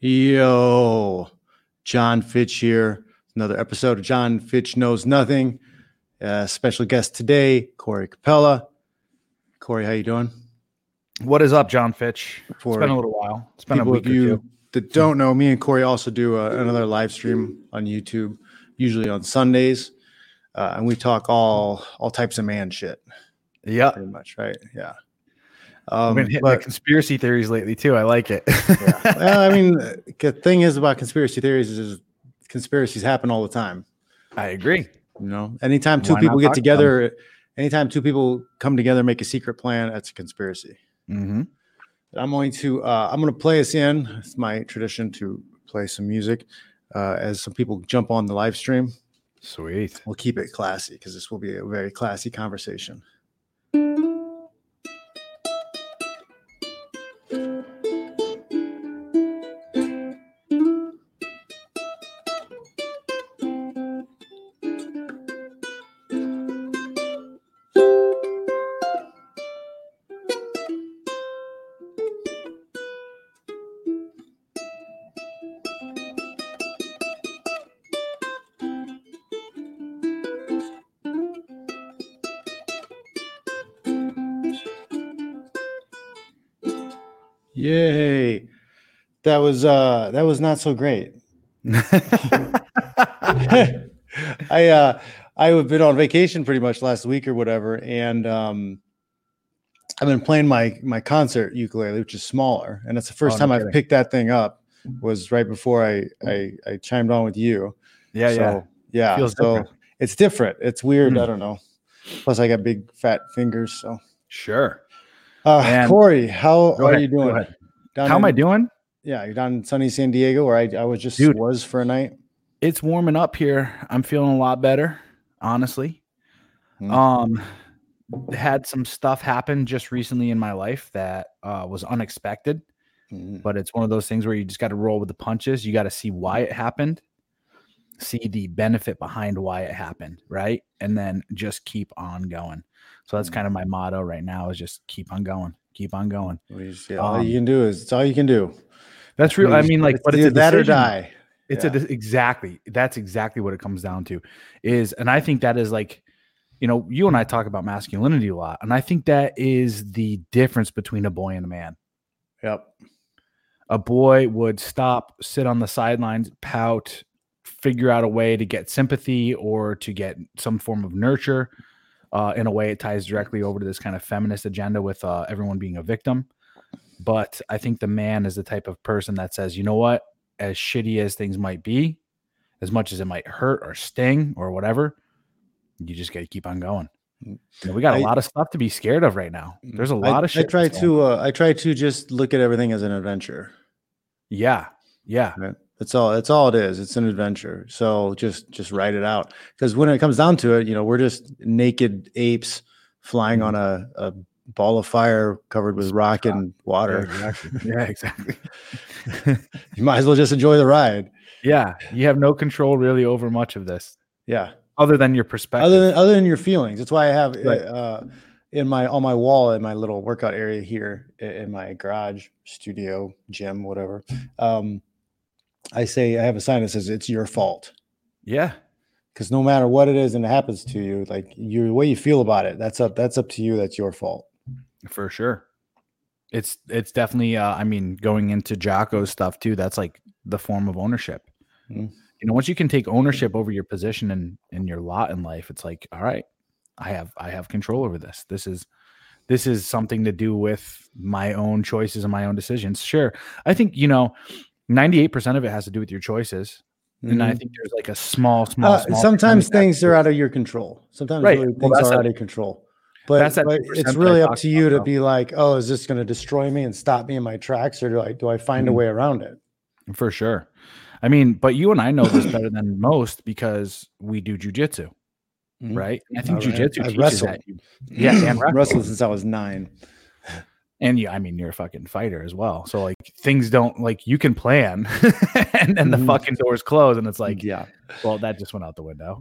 Yo, John Fitch here. Another episode of John Fitch Knows Nothing. Special guest today, Corey Capella. Corey, how you doing? What is up, John Fitch? It's For been a little while. It's been a people week of or you two. that don't know, me and Corey also do another live stream on YouTube, usually on Sundays, and we talk all types of man shit. Yeah, pretty much, right? Yeah. I've been hitting the conspiracy theories lately too. I like it. Yeah. Well, I mean, the thing is about conspiracy theories is conspiracies happen all the time. I agree. You know, anytime two people get together, anytime two people come together, make a secret plan, that's a conspiracy. Mm-hmm. I'm going to play us in. It's my tradition to play some music as some people jump on the live stream. Sweet. We'll keep it classy because this will be a very classy conversation. Yay. That was not so great. I've been on vacation pretty much last week or whatever, and I've been playing my concert ukulele, which is smaller, and it's the first time I've picked that thing up. Was right before I chimed on with you. Yeah. Feels so different. It's different. It's weird. I don't know. Plus, I got big fat fingers. So sure. Corey, how are you doing? How am I doing? Yeah, you're down in sunny San Diego, where I was for a night. It's warming up here. I'm feeling a lot better, honestly. Had some stuff happen just recently in my life that was unexpected, but it's one of those things where you just got to roll with the punches. You got to see why it happened, see the benefit behind why it happened, right? And then just keep on going. So that's kind of my motto right now, is just keep on going. Keep on going. All you can do is it's all you can do. That's real. I mean, like, but it's a that or die. It's exactly. That's exactly what it comes down to and I think that is like, you and I talk about masculinity a lot. And I think that is the difference between a boy and a man. Yep. A boy would stop, sit on the sidelines, pout, figure out a way to get sympathy or to get some form of nurture. In a way, it ties directly over to this kind of feminist agenda with everyone being a victim. But I think the man is the type of person that says, you know what, as shitty as things might be, as much as it might hurt or sting or whatever, you just got to keep on going. We got a lot of stuff to be scared of right now. There's a lot of shit. I try to just look at everything as an adventure. Yeah. Right? That's all it is. It's an adventure. So just write it out. Because when it comes down to it, we're just naked apes flying on a ball of fire covered with rock and water. Yeah, exactly. You might as well just enjoy the ride. Yeah. You have no control really over much of this. Yeah. Other than your perspective. Other than your feelings. That's why I have on my wall in my little workout area here in my garage, studio, gym, whatever. I have a sign that says it's your fault. Yeah. Because no matter what it is and it happens to you, like the way you feel about it, that's up to you. That's your fault. For sure. It's definitely, going into Jocko's stuff too, that's like the form of ownership. Mm-hmm. Once you can take ownership over your position and your lot in life, it's like, all right, I have control over this. This is something to do with my own choices and my own decisions. Sure. I think, 98% of it has to do with your choices. Mm-hmm. And I think there's like a small. Sometimes things are out of your control. Sometimes things are out of control. But it's really up to you to be like, oh, is this going to destroy me and stop me in my tracks? Or do I find a way around it? For sure. I mean, but you and I know this better than most because we do jujitsu, right? I think jujitsu teaches that. Yeah, and wrestled since I was 9. And you're a fucking fighter as well. So like things don't like you can plan and then the fucking doors close and it's like, well, that just went out the window.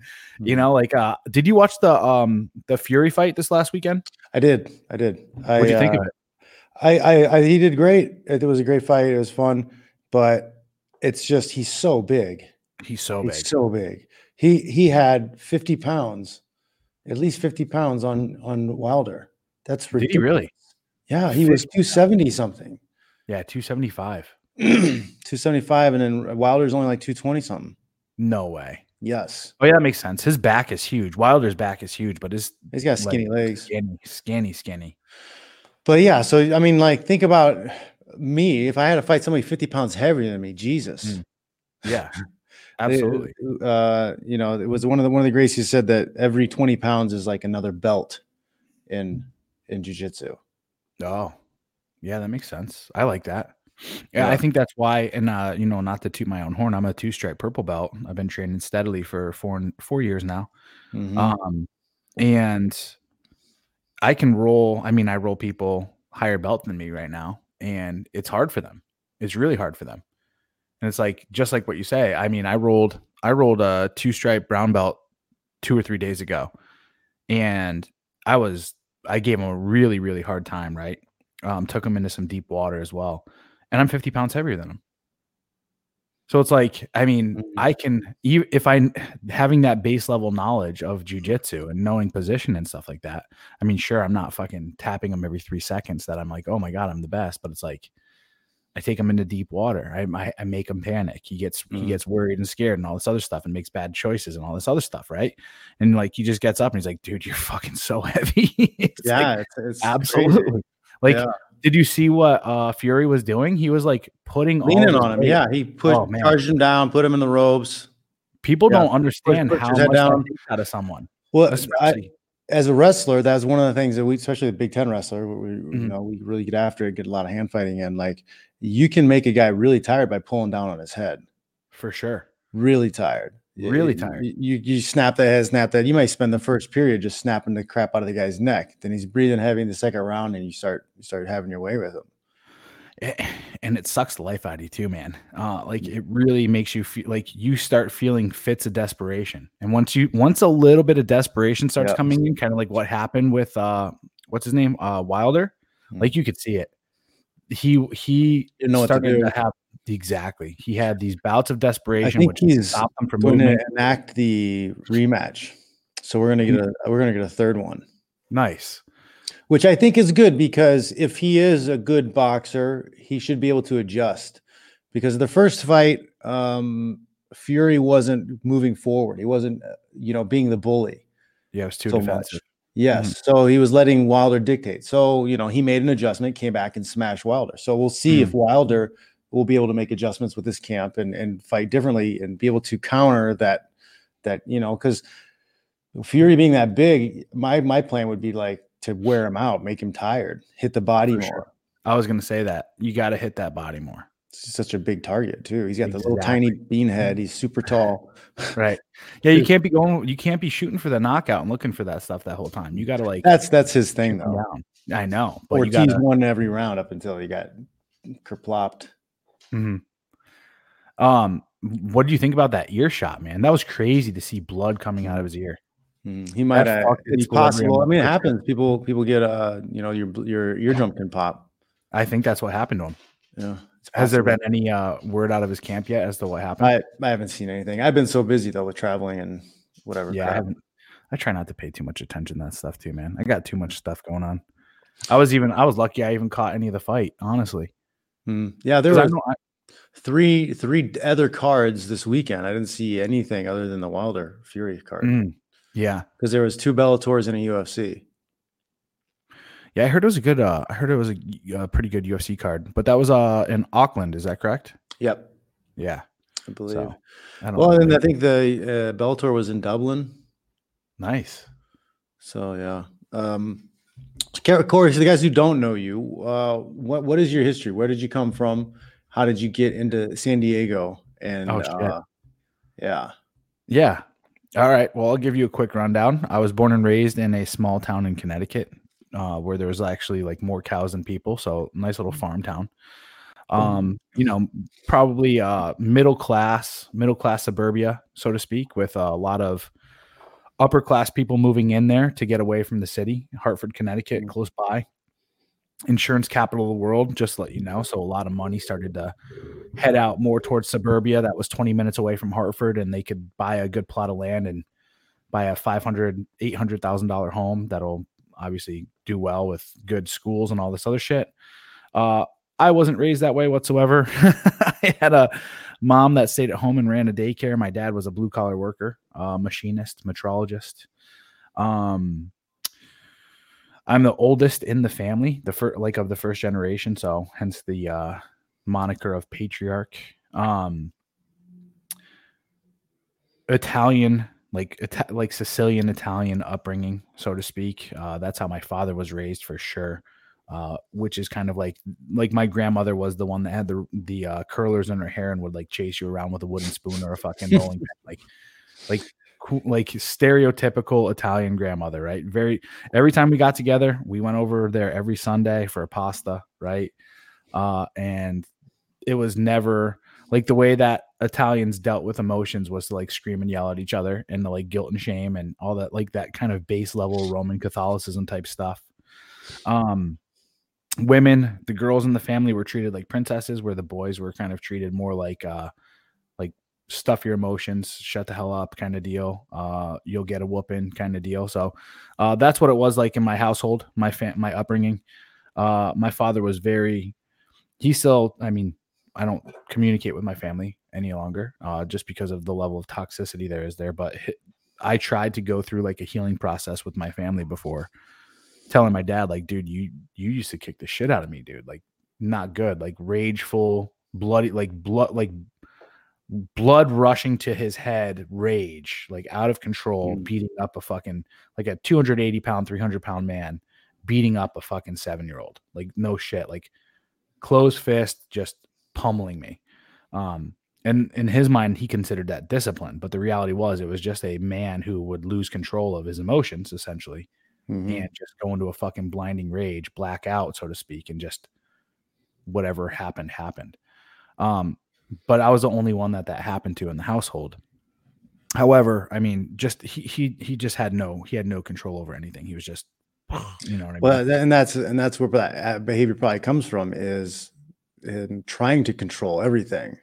Did you watch the Fury fight this last weekend? I did. What'd you think of it? He did great. It was a great fight. It was fun. but it's just he's so big. He's so He's big. so big. He had 50 pounds, at least 50 pounds on Wilder. That's Did he ridiculous. really? Yeah, he was 270 something. Yeah, 275. 275, and then Wilder's only like 220 something. No way. Yes. Oh yeah, that makes sense. His back is huge. Wilder's back is huge, but he's got skinny legs. Skinny. But yeah, so I mean, like, think about me. If I had to fight somebody 50 pounds heavier than me, Jesus. Yeah, absolutely. You know, it was one of the Gracies said that every 20 pounds is like another belt in jiu-jitsu. Oh, yeah, that makes sense. I like that. Yeah, I think that's why. And you know, not to toot my own horn, I'm a 2-stripe purple belt. I've been training steadily for 4 years now. And I can roll. I mean, I roll people higher belt than me right now, and it's hard for them. It's really hard for them. And it's like, just like what you say. I mean, I rolled a 2-stripe brown belt 2 or 3 days ago, and I gave him a really, really hard time. Right. Took him into some deep water as well. And I'm 50 pounds heavier than him. So it's like, I mean, I can, if I'm having that base level knowledge of jiu-jitsu and knowing position and stuff like that. I mean, sure, I'm not fucking tapping him every 3 seconds that I'm like, oh my God, I'm the best. But it's like, I take him into deep water. I make him panic. He gets worried and scared and all this other stuff and makes bad choices and all this other stuff. Right. And like, he just gets up and he's like, dude, you're fucking so heavy. It's absolutely crazy. Like, did you see what Fury was doing? He was like leaning on him. Weight. Yeah, he charged him down, put him in the ropes. People don't understand how much that takes out of someone. Well, as a wrestler, that's one of the things that we, especially the Big Ten wrestler, you know, we really get after it, get a lot of hand fighting in. Like, you can make a guy really tired by pulling down on his head. For sure. Really tired. Really tired. You snap the head, snap that. You might spend the first period just snapping the crap out of the guy's neck. Then he's breathing heavy in the second round, and you start having your way with him. And it sucks the life out of you too, man. Like, it really makes you feel like you start feeling fits of desperation. And once a little bit of desperation starts coming in, kind of like what happened with what's his name, Wilder, like, you could see it. He didn't know started to have. Exactly. He had these bouts of desperation, which stopped him from moving. Enact the rematch. So we're gonna get a third one. Nice. Which I think is good, because if he is a good boxer, he should be able to adjust. Because the first fight, Fury wasn't moving forward. He wasn't, being the bully. Yeah, it was too defensive. Yes. So he was letting Wilder dictate. So, he made an adjustment, came back and smashed Wilder. So we'll see if Wilder will be able to make adjustments with this camp and fight differently and be able to counter that, because Fury being that big, my plan would be like to wear him out, make him tired, hit the body more. Sure. I was going to say that. You got to hit that body more. It's such a big target too. He's got the little tiny bean head. He's super tall. Right. Yeah. You can't be shooting for the knockout and looking for that stuff that whole time. You got to that's his thing though. Down. I know. But Ortiz won every round up until he got kerplopped. What do you think about that ear shot, man? That was crazy to see blood coming out of his ear. He might have. It's possible. I mean, it happens. People get your eardrum can pop. I think that's what happened to him. Yeah. Has there been any word out of his camp yet as to what happened? I haven't seen anything. I've been so busy though with traveling and whatever. Yeah, I try not to pay too much attention to that stuff too, man. I got too much stuff going on. I was lucky I even caught any of the fight, honestly. Yeah, there were three other cards this weekend. I didn't see anything other than the Wilder Fury card. Yeah, because there was 2 Bellators and a UFC. Yeah, I heard it was a pretty good UFC card, but that was in Auckland. Is that correct? Yep. Yeah, I believe. So, and I think the Bellator was in Dublin. Nice. So yeah. Corey, for the guys who don't know you, what is your history? Where did you come from? How did you get into San Diego? And yeah. All right. Well, I'll give you a quick rundown. I was born and raised in a small town in Connecticut, where there was actually like more cows than people. So nice little farm town. Probably middle class suburbia, so to speak, with a lot of upper class people moving in there to get away from the city. Hartford, Connecticut, close by. insurance capital of the world, just to let you know. So a lot of money started to head out more towards suburbia that was 20 minutes away from Hartford, and they could buy a good plot of land and buy a $500,000, $800,000 home that'll obviously do well with good schools and all this other shit. I wasn't raised that way whatsoever. I had a mom that stayed at home and ran a daycare. My dad was a blue collar worker, machinist, metrologist. I'm the oldest in the family, of the first generation. So hence the moniker of patriarch. Italian, like Sicilian Italian upbringing, so to speak. That's how my father was raised for sure. Which is kind of like my grandmother was the one that had the curlers in her hair and would like chase you around with a wooden spoon or a fucking bowling pin, like stereotypical Italian grandmother, right? Every time we got together, we went over there every Sunday for a pasta, right? And it was never like the way that Italians dealt with emotions was to like scream and yell at each other and the like guilt and shame and all that, like that kind of base level Roman Catholicism type stuff. Women, the girls in the family were treated like princesses, where the boys were kind of treated more like stuff your emotions, shut the hell up kind of deal. You'll get a whooping kind of deal. So that's what it was like in my household, my upbringing. My father was I don't communicate with my family any longer just because of the level of toxicity there is there. But I tried to go through like a healing process with my family before, telling my dad, like, dude, you used to kick the shit out of me, dude. Like, not good. Like rageful, bloody, blood rushing to his head, rage, like out of control, beating up a fucking like a 280-pound, 300-pound man, beating up a fucking 7-year-old. Like, no shit. Like closed fist, just pummeling me. And in his mind, he considered that discipline. But the reality was it was just a man who would lose control of his emotions, essentially. And just go into a fucking blinding rage, black out, so to speak, and just whatever happened. But I was the only one that happened to in the household. However, I mean, just he just had no control over anything. He was just, you know what I mean? Well, and that's where that behavior probably comes from, is in trying to control everything.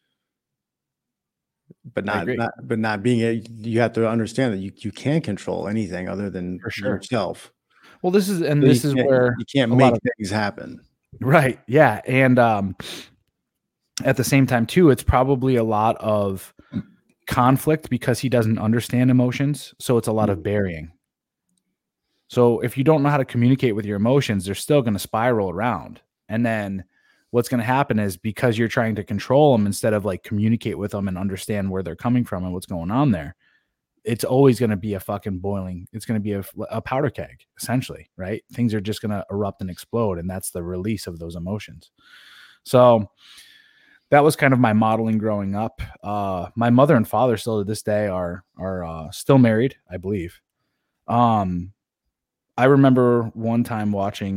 But not being you have to understand that you can't control anything other than yourself. Well, this is where you can't make things happen. Right. Yeah. And at the same time too, it's probably a lot of conflict because he doesn't understand emotions. So it's a lot of burying. So if you don't know how to communicate with your emotions, they're still going to spiral around. And then what's going to happen is, because you're trying to control them instead of like communicate with them and understand where they're coming from and what's going on there, it's always going to be a fucking boiling. It's going to be a powder keg, essentially, right? Things are just going to erupt and explode. And that's the release of those emotions. So that was kind of my modeling growing up. My mother and father still to this day are still married, I believe. I remember one time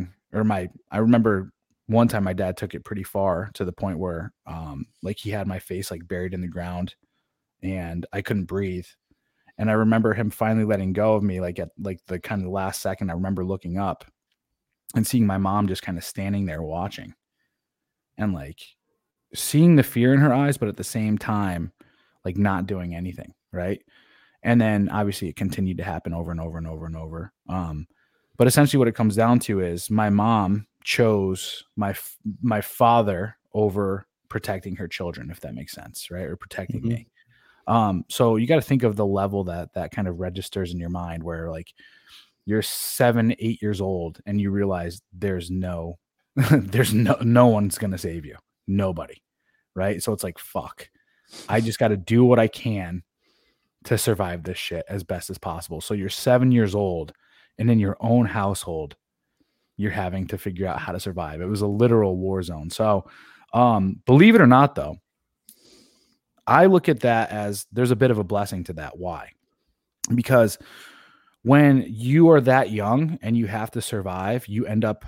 one time my dad took it pretty far, to the point where like he had my face like buried in the ground and I couldn't breathe. And I remember him finally letting go of me, like at like the kind of last second. I remember looking up and seeing my mom just kind of standing there watching, and like seeing the fear in her eyes, but at the same time, like not doing anything. Right. And then obviously it continued to happen over and over and over and over. But essentially what it comes down to is my mom chose my father over protecting her children, if that makes sense, right? Or protecting me. So you got to think of the level that kind of registers in your mind, where like you're 7, 8 years old and you realize there's no one's going to save you. Nobody. Right. So it's like, fuck, I just got to do what I can to survive this shit as best as possible. So you're 7 years old, and in your own household, you're having to figure out how to survive. It was a literal war zone. So believe it or not, though, I look at that as there's a bit of a blessing to that. Why? Because when you are that young and you have to survive, you end up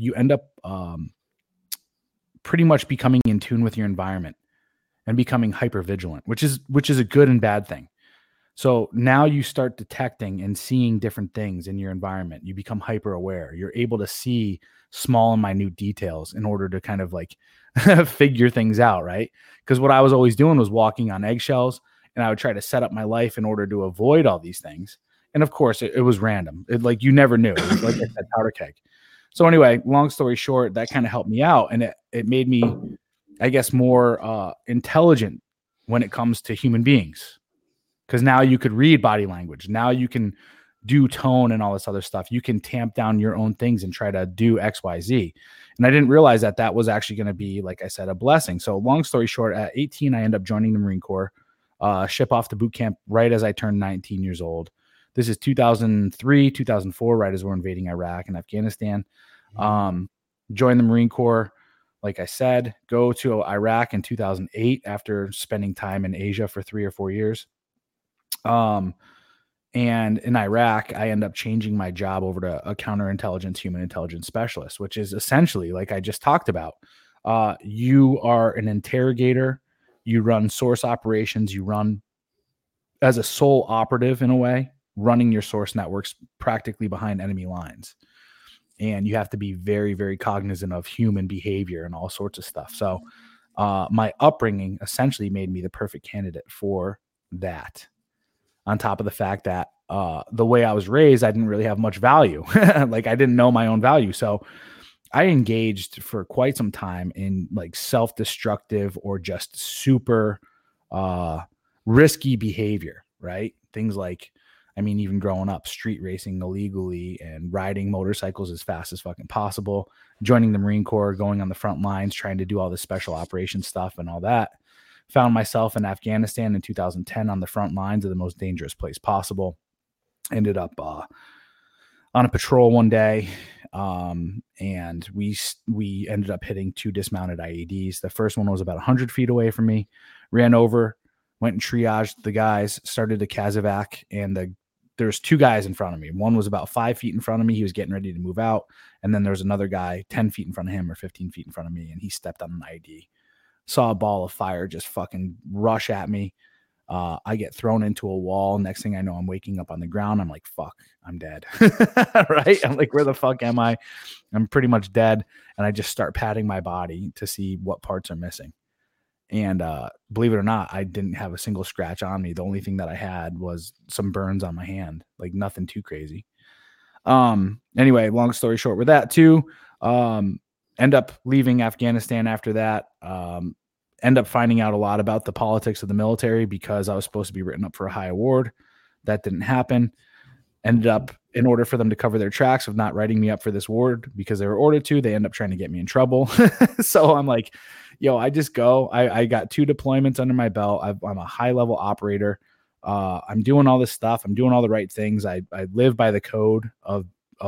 pretty much becoming in tune with your environment and becoming hyper vigilant, which is a good and bad thing. So now you start detecting and seeing different things in your environment. You become hyper aware. You're able to see small and minute details in order to kind of like figure things out, right? Because what I was always doing was walking on eggshells, and I would try to set up my life in order to avoid all these things. And of course, it was random. Like you never knew. It was, like I said, powder keg. So anyway, long story short, that kind of helped me out, and it made me, I guess, more intelligent when it comes to human beings. Because now you could read body language. Now you can do tone and all this other stuff. You can tamp down your own things and try to do X, Y, Z. And I didn't realize that that was actually going to be, like I said, a blessing. So long story short, at 18, I end up joining the Marine Corps, ship off to boot camp right as I turned 19 years old. This is 2003, 2004, right as we're invading Iraq and Afghanistan. Joined the Marine Corps, like I said, go to Iraq in 2008 after spending time in Asia for 3 or 4 years. And in Iraq, I end up changing my job over to a counterintelligence, human intelligence specialist, which is essentially, like I just talked about, you are an interrogator, you run source operations, you run as a sole operative in a way, running your source networks practically behind enemy lines. And you have to be very, very cognizant of human behavior and all sorts of stuff. So my upbringing essentially made me the perfect candidate for that. On top of the fact that the way I was raised, I didn't really have much value. Like I didn't know my own value. So I engaged for quite some time in like self-destructive or just super risky behavior, right? Things like, I mean, even growing up, street racing illegally and riding motorcycles as fast as fucking possible, joining the Marine Corps, going on the front lines, trying to do all this special operations stuff and all that. Found myself in Afghanistan in 2010 on the front lines of the most dangerous place possible. Ended up on a patrol one day, and we ended up hitting 2 dismounted IEDs. The first one was about 100 feet away from me. Ran over, went and triaged the guys, started to Casevac, and there's 2 guys in front of me. One was about 5 feet in front of me. He was getting ready to move out. And then there was another guy 10 feet in front of him or 15 feet in front of me, and he stepped on an IED. Saw a ball of fire just fucking rush at me. I get thrown into a wall. Next thing I know, I'm waking up on the ground. I'm like, fuck, I'm dead. Right? I'm like, where the fuck am I? I'm pretty much dead. And I just start patting my body to see what parts are missing. And believe it or not, I didn't have a single scratch on me. The only thing that I had was some burns on my hand, like nothing too crazy. Anyway, long story short with that too, end up leaving Afghanistan after that. End up finding out a lot about the politics of the military because I was supposed to be written up for a high award. That didn't happen. Ended up, in order for them to cover their tracks of not writing me up for this award because they were ordered to, they end up trying to get me in trouble. So I'm like, yo, I just go. I got 2 deployments under my belt. I'm a high level operator. I'm doing all this stuff. I'm doing all the right things. I live by the code of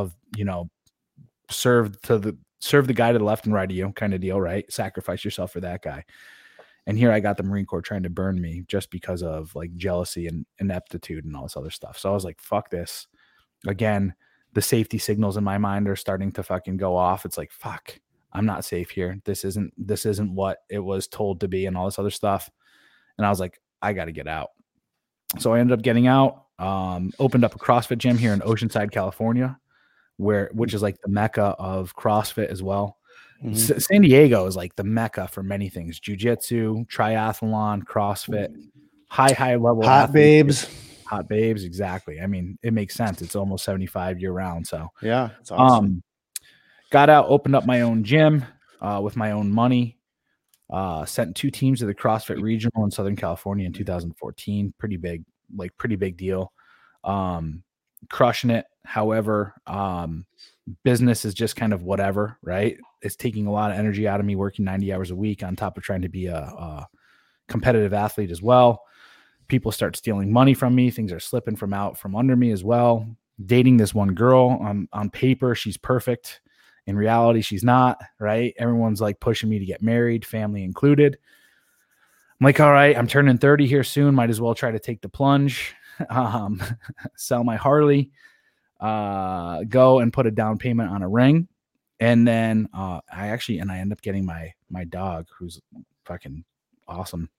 serve the guy to the left and right of you kind of deal, right? Sacrifice yourself for that guy. And here I got the Marine Corps trying to burn me just because of like jealousy and ineptitude and all this other stuff. So I was like, fuck this. Again, the safety signals in my mind are starting to fucking go off. It's like, fuck, I'm not safe here. This isn't what it was told to be and all this other stuff. And I was like, I got to get out. So I ended up getting out, opened up a CrossFit gym here in Oceanside, California, which is like the mecca of CrossFit as well. Mm-hmm. San Diego is like the mecca for many things: jiu-jitsu, triathlon, CrossFit, high level hot babes, exactly. I mean, it makes sense. It's almost 75 year round. So yeah, it's awesome. Got out, opened up my own gym with my own money. Sent 2 teams to the CrossFit Regional in Southern California in 2014. Pretty big deal. Crushing it. However, business is just kind of whatever, right? It's taking a lot of energy out of me working 90 hours a week on top of trying to be a competitive athlete as well. People start stealing money from me. Things are slipping from under me as well. Dating this one girl on paper, she's perfect. In reality, she's not, right? Everyone's like pushing me to get married, family included. I'm like, all right, I'm turning 30 here soon. Might as well try to take the plunge, sell my Harley, go and put a down payment on a ring. And then I end up getting my dog, who's fucking awesome.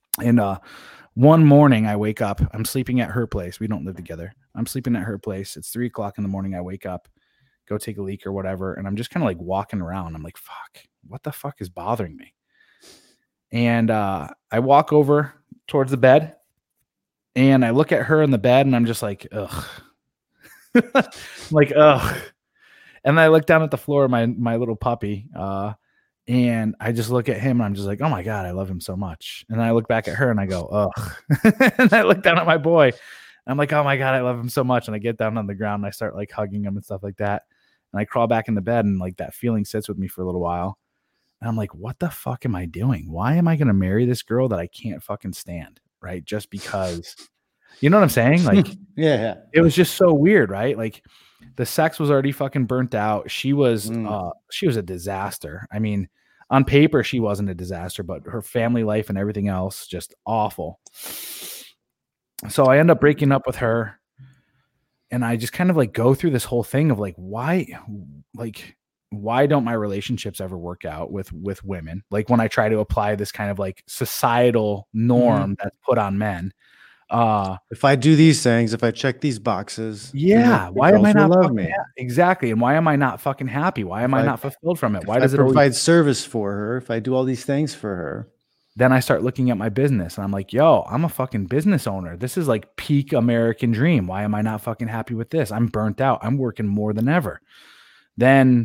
And one morning I wake up, I'm sleeping at her place. We don't live together. I'm sleeping at her place. It's 3:00 in the morning. I wake up, go take a leak or whatever. And I'm just kind of like walking around. I'm like, fuck, what the fuck is bothering me? And I walk over towards the bed and I look at her in the bed and I'm just like, ugh. I'm like, ugh. And I look down at the floor, my little puppy, and I just look at him and I'm just like, oh my God, I love him so much. And I look back at her and I go, ugh. And I look down at my boy and I'm like, oh my God, I love him so much. And I get down on the ground and I start like hugging him and stuff like that. And I crawl back in the bed and like that feeling sits with me for a little while. And I'm like, what the fuck am I doing? Why am I going to marry this girl that I can't fucking stand? Right. Just because, you know what I'm saying? Like, yeah. It was just so weird, right? Like the sex was already fucking burnt out. She was a disaster. I mean, on paper, she wasn't a disaster, but her family life and everything else, just awful. So I end up breaking up with her. And I just kind of like go through this whole thing of like, why don't my relationships ever work out with women? Like when I try to apply this kind of like societal norm that's put on men. If I do these things, if I check these boxes, why am I not love me? Exactly. And why am I not fucking happy? Why am I not fulfilled from it? Why does it provide service for her? If I do all these things for her, then I start looking at my business and I'm like, yo, I'm a fucking business owner. This is like peak American dream. Why am I not fucking happy with this? I'm burnt out. I'm working more than ever. Then,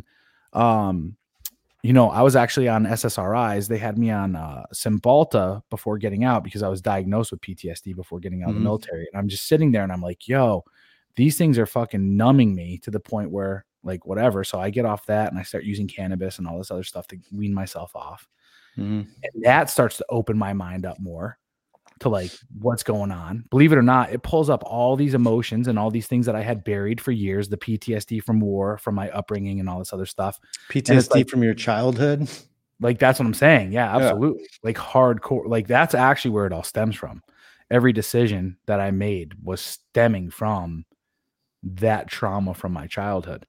I was actually on SSRIs. They had me on Cymbalta before getting out because I was diagnosed with PTSD before getting out of the military. And I'm just sitting there and I'm like, yo, these things are fucking numbing me to the point where like whatever. So I get off that and I start using cannabis and all this other stuff to wean myself off. And that starts to open my mind up more to like what's going on. Believe it or not, it pulls up all these emotions and all these things that I had buried for years, the PTSD from war, from my upbringing and all this other stuff. PTSD like, from your childhood? Like, that's what I'm saying. Yeah, absolutely. Yeah. Like hardcore. Like that's actually where it all stems from. Every decision that I made was stemming from that trauma from my childhood.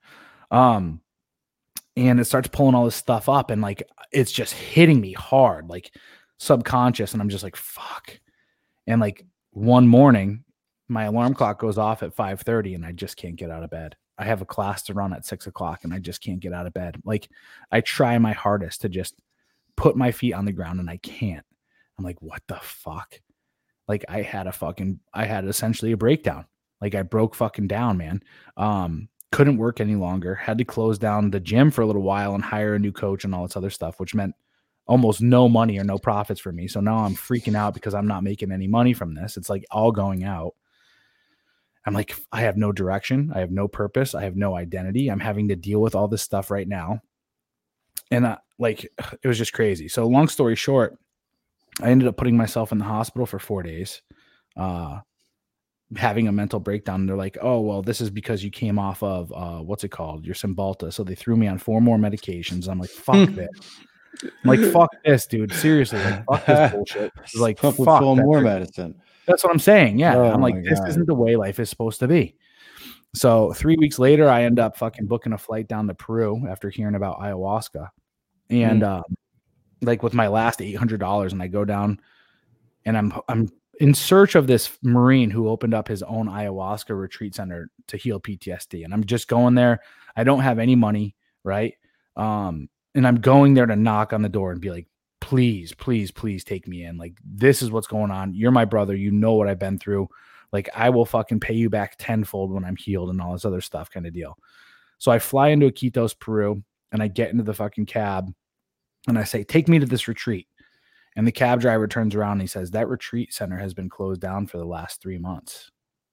And it starts pulling all this stuff up and like, it's just hitting me hard, like subconscious. And I'm just like, fuck. And like one morning, my alarm clock goes off at 5:30 and I just can't get out of bed. I have a class to run at 6:00 and I just can't get out of bed. Like I try my hardest to just put my feet on the ground and I can't. I'm like, what the fuck? Like I had essentially a breakdown. Like I broke fucking down, man. Couldn't work any longer. Had to close down the gym for a little while and hire a new coach and all this other stuff, which meant almost no money or no profits for me. So now I'm freaking out because I'm not making any money from this. It's like all going out. I'm like, I have no direction. I have no purpose. I have no identity. I'm having to deal with all this stuff right now. And like, it was just crazy. So long story short, I ended up putting myself in the hospital for 4 days, having a mental breakdown. And they're like, oh, well, this is because you came off of, what's it called? Your Cymbalta. So they threw me on 4 more medications. I'm like, fuck this. I'm like, fuck this, dude. Seriously, like, fuck this bullshit. Like, fuck 4 more medicine. That's what I'm saying. Yeah. I'm like, this isn't the way life is supposed to be. So 3 weeks later, I end up fucking booking a flight down to Peru after hearing about ayahuasca. And like with my last $800, and I go down and I'm in search of this Marine who opened up his own ayahuasca retreat center to heal PTSD. And I'm just going there. I don't have any money. Right. And I'm going there to knock on the door and be like, please, please, please take me in. Like, this is what's going on. You're my brother. You know what I've been through. Like, I will fucking pay you back tenfold when I'm healed and all this other stuff kind of deal. So I fly into Iquitos, Peru, and I get into the fucking cab and I say, take me to this retreat. And the cab driver turns around and he says, that retreat center has been closed down for the last 3 months.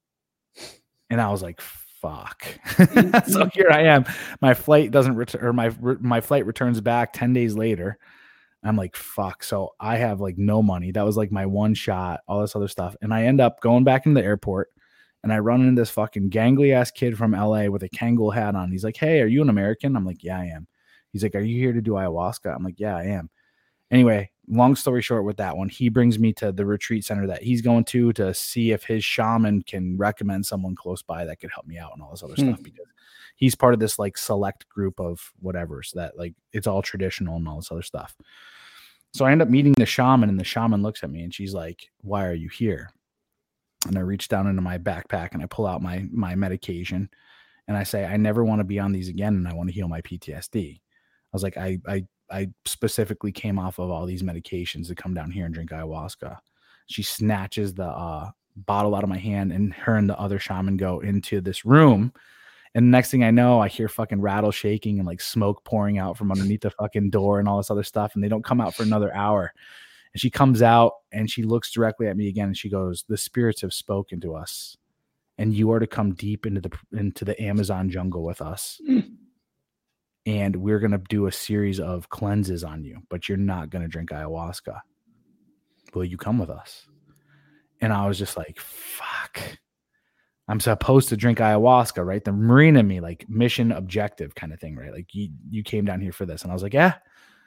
And I was like, fuck. So here I am. My flight doesn't return, or my flight returns back 10 days later. I'm like, fuck. So I have like no money. That was like my one shot, all this other stuff. And I end up going back into the airport and I run into this fucking gangly ass kid from LA with a Kangol hat on. He's like, hey, are you an American? I'm like, yeah, I am. He's like, are you here to do ayahuasca? I'm like, yeah, I am. Anyway, long story short with that one, he brings me to the retreat center that he's going to see if his shaman can recommend someone close by that could help me out and all this other stuff, because he's part of this like select group of whatever. So that like, it's all traditional and all this other stuff. So I end up meeting the shaman, and the shaman looks at me and she's like, "Why are you here?" And I reach down into my backpack and I pull out my medication and I say, "I never want to be on these again, and I want to heal my PTSD." I was like, I specifically came off of all these medications to come down here and drink ayahuasca. She snatches the bottle out of my hand, and her and the other shaman go into this room. And the next thing I know, I hear fucking rattle shaking and like smoke pouring out from underneath the fucking door and all this other stuff. And they don't come out for another hour. And she comes out and she looks directly at me again. And she goes, "The spirits have spoken to us, and you are to come deep into the Amazon jungle with us. And we're going to do a series of cleanses on you, but you're not going to drink ayahuasca. Will you come with us?" And I was just like, fuck. I'm supposed to drink ayahuasca, right? The Marine in me, like mission objective kind of thing, right? Like you came down here for this. And I was like, yeah,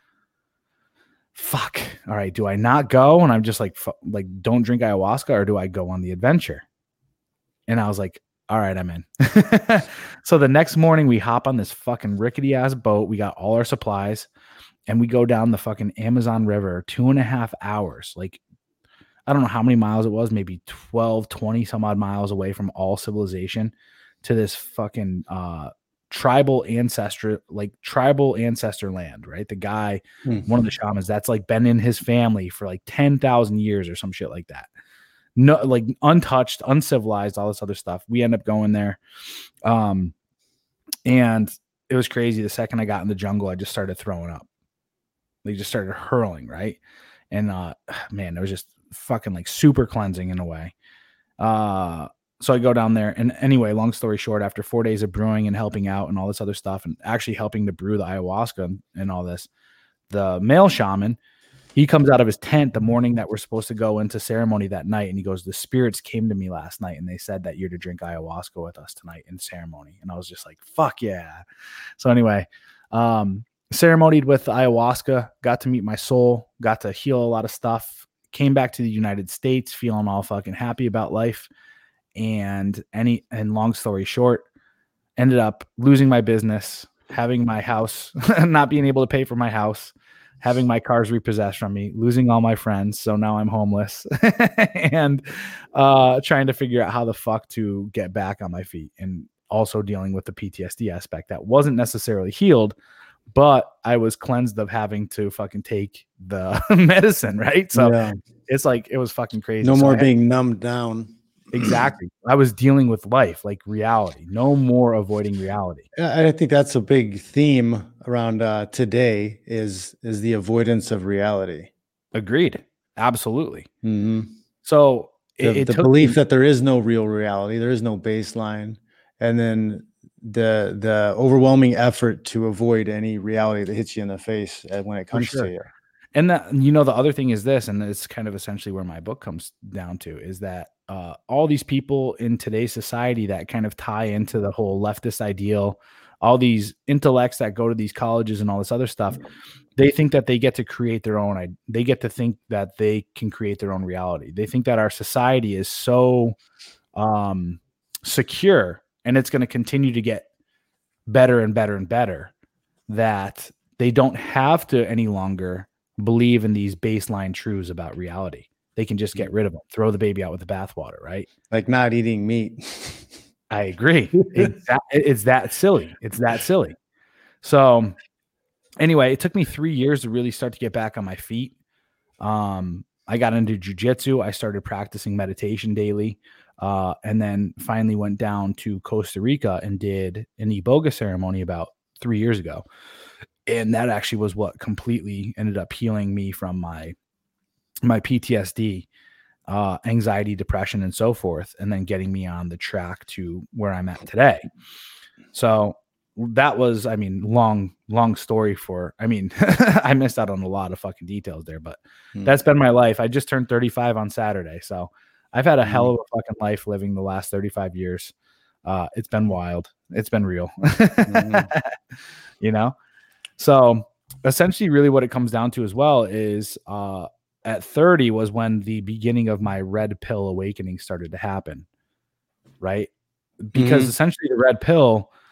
fuck. All right. Do I not go? And I'm just like don't drink ayahuasca, or do I go on the adventure? And I was like, all right, I'm in. So the next morning we hop on this fucking rickety ass boat. We got all our supplies and we go down the fucking Amazon River, 2.5 hours. Like, I don't know how many miles it was, maybe 12, 20 some odd miles away from all civilization, to this fucking tribal ancestor land, right? The guy, one of the shamans, that's like been in his family for like 10,000 years or some shit like that. No, like untouched, uncivilized, all this other stuff. We end up going there. And it was crazy. The second I got in the jungle, I just started throwing up. They just started hurling, right? And man, it was just fucking like super cleansing in a way. So I go down there, and anyway, long story short, after 4 days of brewing and helping out and all this other stuff, and actually helping to brew the ayahuasca and all this, the male shaman, he comes out of his tent the morning that we're supposed to go into ceremony that night, and he goes, "The spirits came to me last night and they said that you're to drink ayahuasca with us tonight in ceremony." And I was just like, fuck yeah. So anyway, ceremonied with ayahuasca, got to meet my soul, got to heal a lot of stuff, came back to the United States feeling all fucking happy about life. And long story short, ended up losing my business, having my house, not being able to pay for my house, having my cars repossessed from me, losing all my friends. So now I'm homeless and trying to figure out how the fuck to get back on my feet, and also dealing with the PTSD aspect that wasn't necessarily healed, but I was cleansed of having to fucking take the medicine, right? So it's like, it was fucking crazy. No more being numbed down. Exactly. I was dealing with life, like reality, no more avoiding reality. I think that's a big theme around today is the avoidance of reality. Agreed. Absolutely. Mm-hmm. So the belief that there is no real reality, there is no baseline, and then the overwhelming effort to avoid any reality that hits you in the face when it comes to you. And that, you know, the other thing is this, and it's kind of essentially where my book comes down to, is that all these people in today's society that kind of tie into the whole leftist ideal, all these intellects that go to these colleges and all this other stuff, they think that they get to create their own, they get to think that they can create their own reality. They think that our society is so secure, and it's going to continue to get better and better and better, that they don't have to any longer believe in these baseline truths about reality. They can just get rid of them, throw the baby out with the bathwater, right? Like not eating meat. I agree. It's that silly. It's that silly. So anyway, it took me 3 years to really start to get back on my feet. I got into jiu-jitsu. I started practicing meditation daily. And then finally went down to Costa Rica and did an Iboga ceremony about 3 years ago. And that actually was what completely ended up healing me from my PTSD, anxiety, depression, and so forth, and then getting me on the track to where I'm at today. So that was, I mean, long story I missed out on a lot of fucking details there, but that's been my life. I just turned 35 on Saturday. So I've had a hell of a fucking life living the last 35 years. It's been wild. It's been real, you know? So essentially really what it comes down to as well is, at 30 was when the beginning of my red pill awakening started to happen. Right. Because essentially the red pill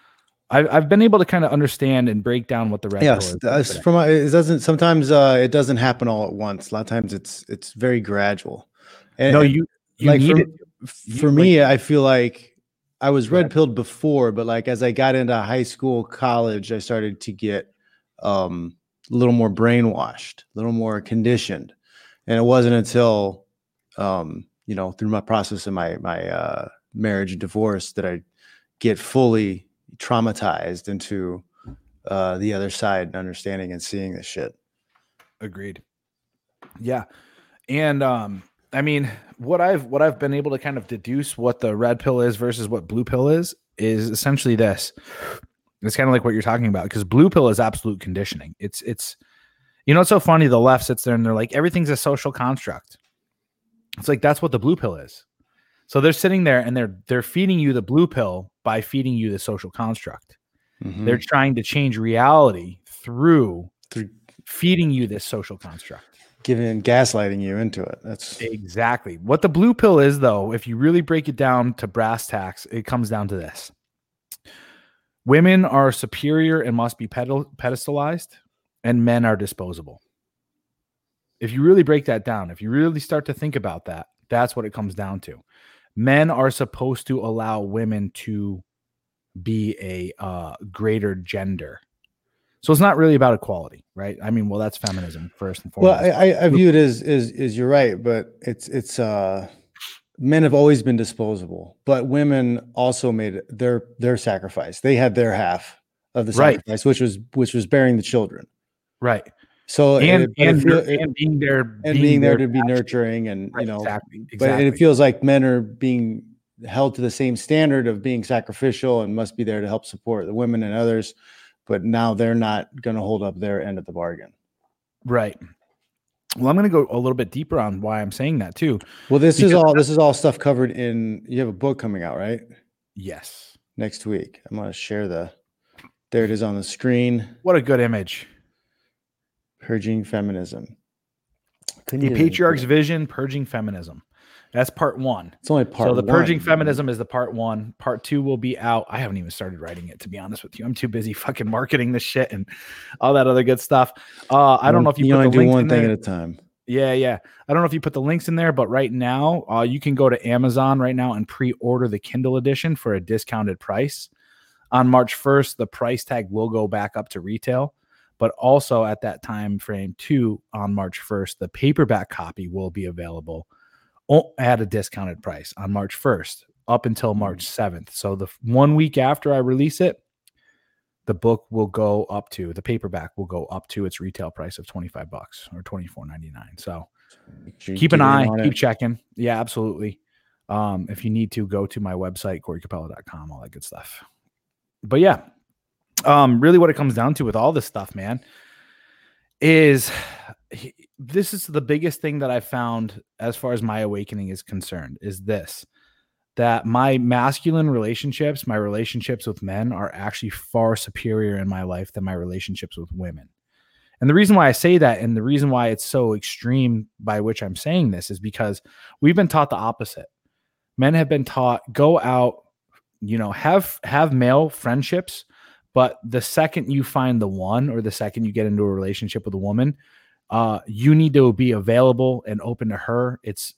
I've been able to kind of understand and break down what the red pill is. It doesn't sometimes it doesn't happen all at once. A lot of times it's very gradual. You like need it. For me, I feel like I was red pilled before, but like as I got into high school, college, I started to get a little more brainwashed, a little more conditioned. And it wasn't until through my process of my marriage and divorce that I get fully traumatized into the other side and understanding and seeing this shit. Agreed. Yeah. And I mean, what I've been able to kind of deduce what the red pill is versus what blue pill is essentially this. It's kind of like what you're talking about, because blue pill is absolute conditioning. It's it's so funny. The left sits there and they're like, everything's a social construct. It's like, that's what the blue pill is. So they're sitting there and they're feeding you the blue pill by feeding you the social construct. Mm-hmm. They're trying to change reality through feeding you this social construct. Gaslighting you into it. That's exactly what the blue pill is, though. If you really break it down to brass tacks, it comes down to this: women are superior and must be pedestalized, and men are disposable. If you really break that down, if you really start to think about that, that's what it comes down to. Men are supposed to allow women to be a greater gender. So it's not really about equality, right? I mean, well, that's feminism first and foremost. Well, I view it as you're right, but it's men have always been disposable, but women also made their sacrifice. They had their half of the sacrifice, which was bearing the children. Right. So and being there to be nurturing and exactly. But it feels like men are being held to the same standard of being sacrificial and must be there to help support the women and others. But now they're not going to hold up their end of the bargain. Right. Well, I'm going to go a little bit deeper on why I'm saying that too. Well, this is all stuff covered in, you have a book coming out, right? Yes. Next week. I'm going to share there it is on the screen. What a good image. Purging Feminism. The Patriarch's Vision, Purging Feminism. That's part 1. It's only part 1. So the Purging Feminism is the part 1. Part 2 will be out. I haven't even started writing it, to be honest with you. I'm too busy fucking marketing this shit and all that other good stuff. I don't know if you put the links in there. You only do one thing at a time. Yeah. I don't know if you put the links in there, but right now you can go to Amazon right now and pre-order the Kindle edition for a discounted price. On March 1st, the price tag will go back up to retail. But also at that time frame too, on March 1st, the paperback copy will be available at a discounted price on March 1st up until March 7th. So the 1 week after I release it, the book will go up to, the paperback will go up to its retail price of $25 or $24.99. So keep an eye, keep checking. Yeah, absolutely. If you need to, go to my website, CoreyCapella.com, all that good stuff. But yeah, really what it comes down to with all this stuff, man, is this is the biggest thing that I found as far as my awakening is concerned, is this, that my masculine relationships, my relationships with men are actually far superior in my life than my relationships with women. And the reason why I say that, and the reason why it's so extreme by which I'm saying this, is because we've been taught the opposite. Men have been taught, go out, have male friendships, but the second you find the one, or the second you get into a relationship with a woman, you need to be available and open to her. It's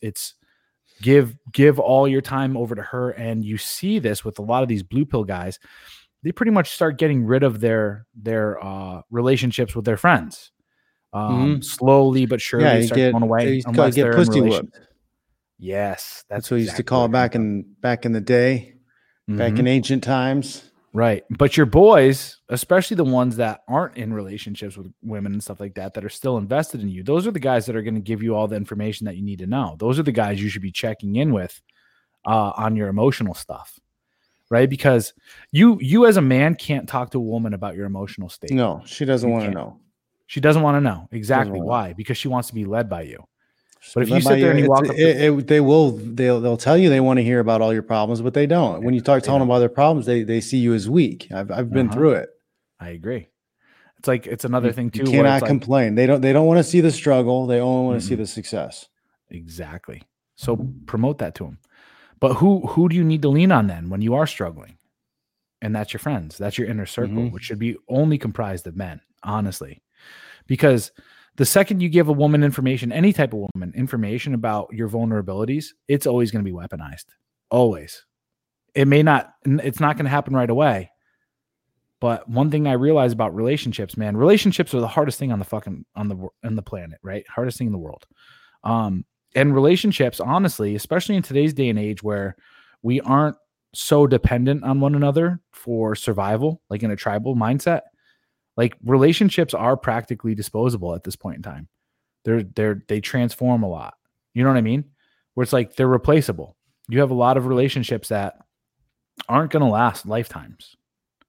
give all your time over to her. And you see this with a lot of these blue pill guys. They pretty much start getting rid of their relationships with their friends. Slowly but surely start going away. Unless they're in relationship. Yes. That's what we used to call it back in the day, back in ancient times. Right. But your boys, especially the ones that aren't in relationships with women and stuff like that, that are still invested in you, those are the guys that are going to give you all the information that you need to know. Those are the guys you should be checking in with on your emotional stuff, right? Because you as a man can't talk to a woman about your emotional state. No, she doesn't want to know. She doesn't want to know. Exactly. Why? Because she wants to be led by you. But if you sit there and you walk up, they'll tell you they want to hear about all your problems, but they don't. When you start telling them about their problems, they see you as weak. I've been through it. I agree. It's another thing too. You cannot complain. They don't want to see the struggle. They only want to see the success. Exactly. So promote that to them. But who do you need to lean on then when you are struggling? and that's your friends. That's your inner circle, which should be only comprised of men, honestly. Because the second you give a woman information, any type of woman information about your vulnerabilities, it's always going to be weaponized. Always. It's not going to happen right away. But one thing I realize about relationships, man, relationships are the hardest thing on the planet, right? Hardest thing in the world. And relationships, honestly, especially in today's day and age where we aren't so dependent on one another for survival, like in a tribal mindset, like relationships are practically disposable at this point in time. They transform a lot. You know what I mean? Where it's like they're replaceable. You have a lot of relationships that aren't going to last lifetimes.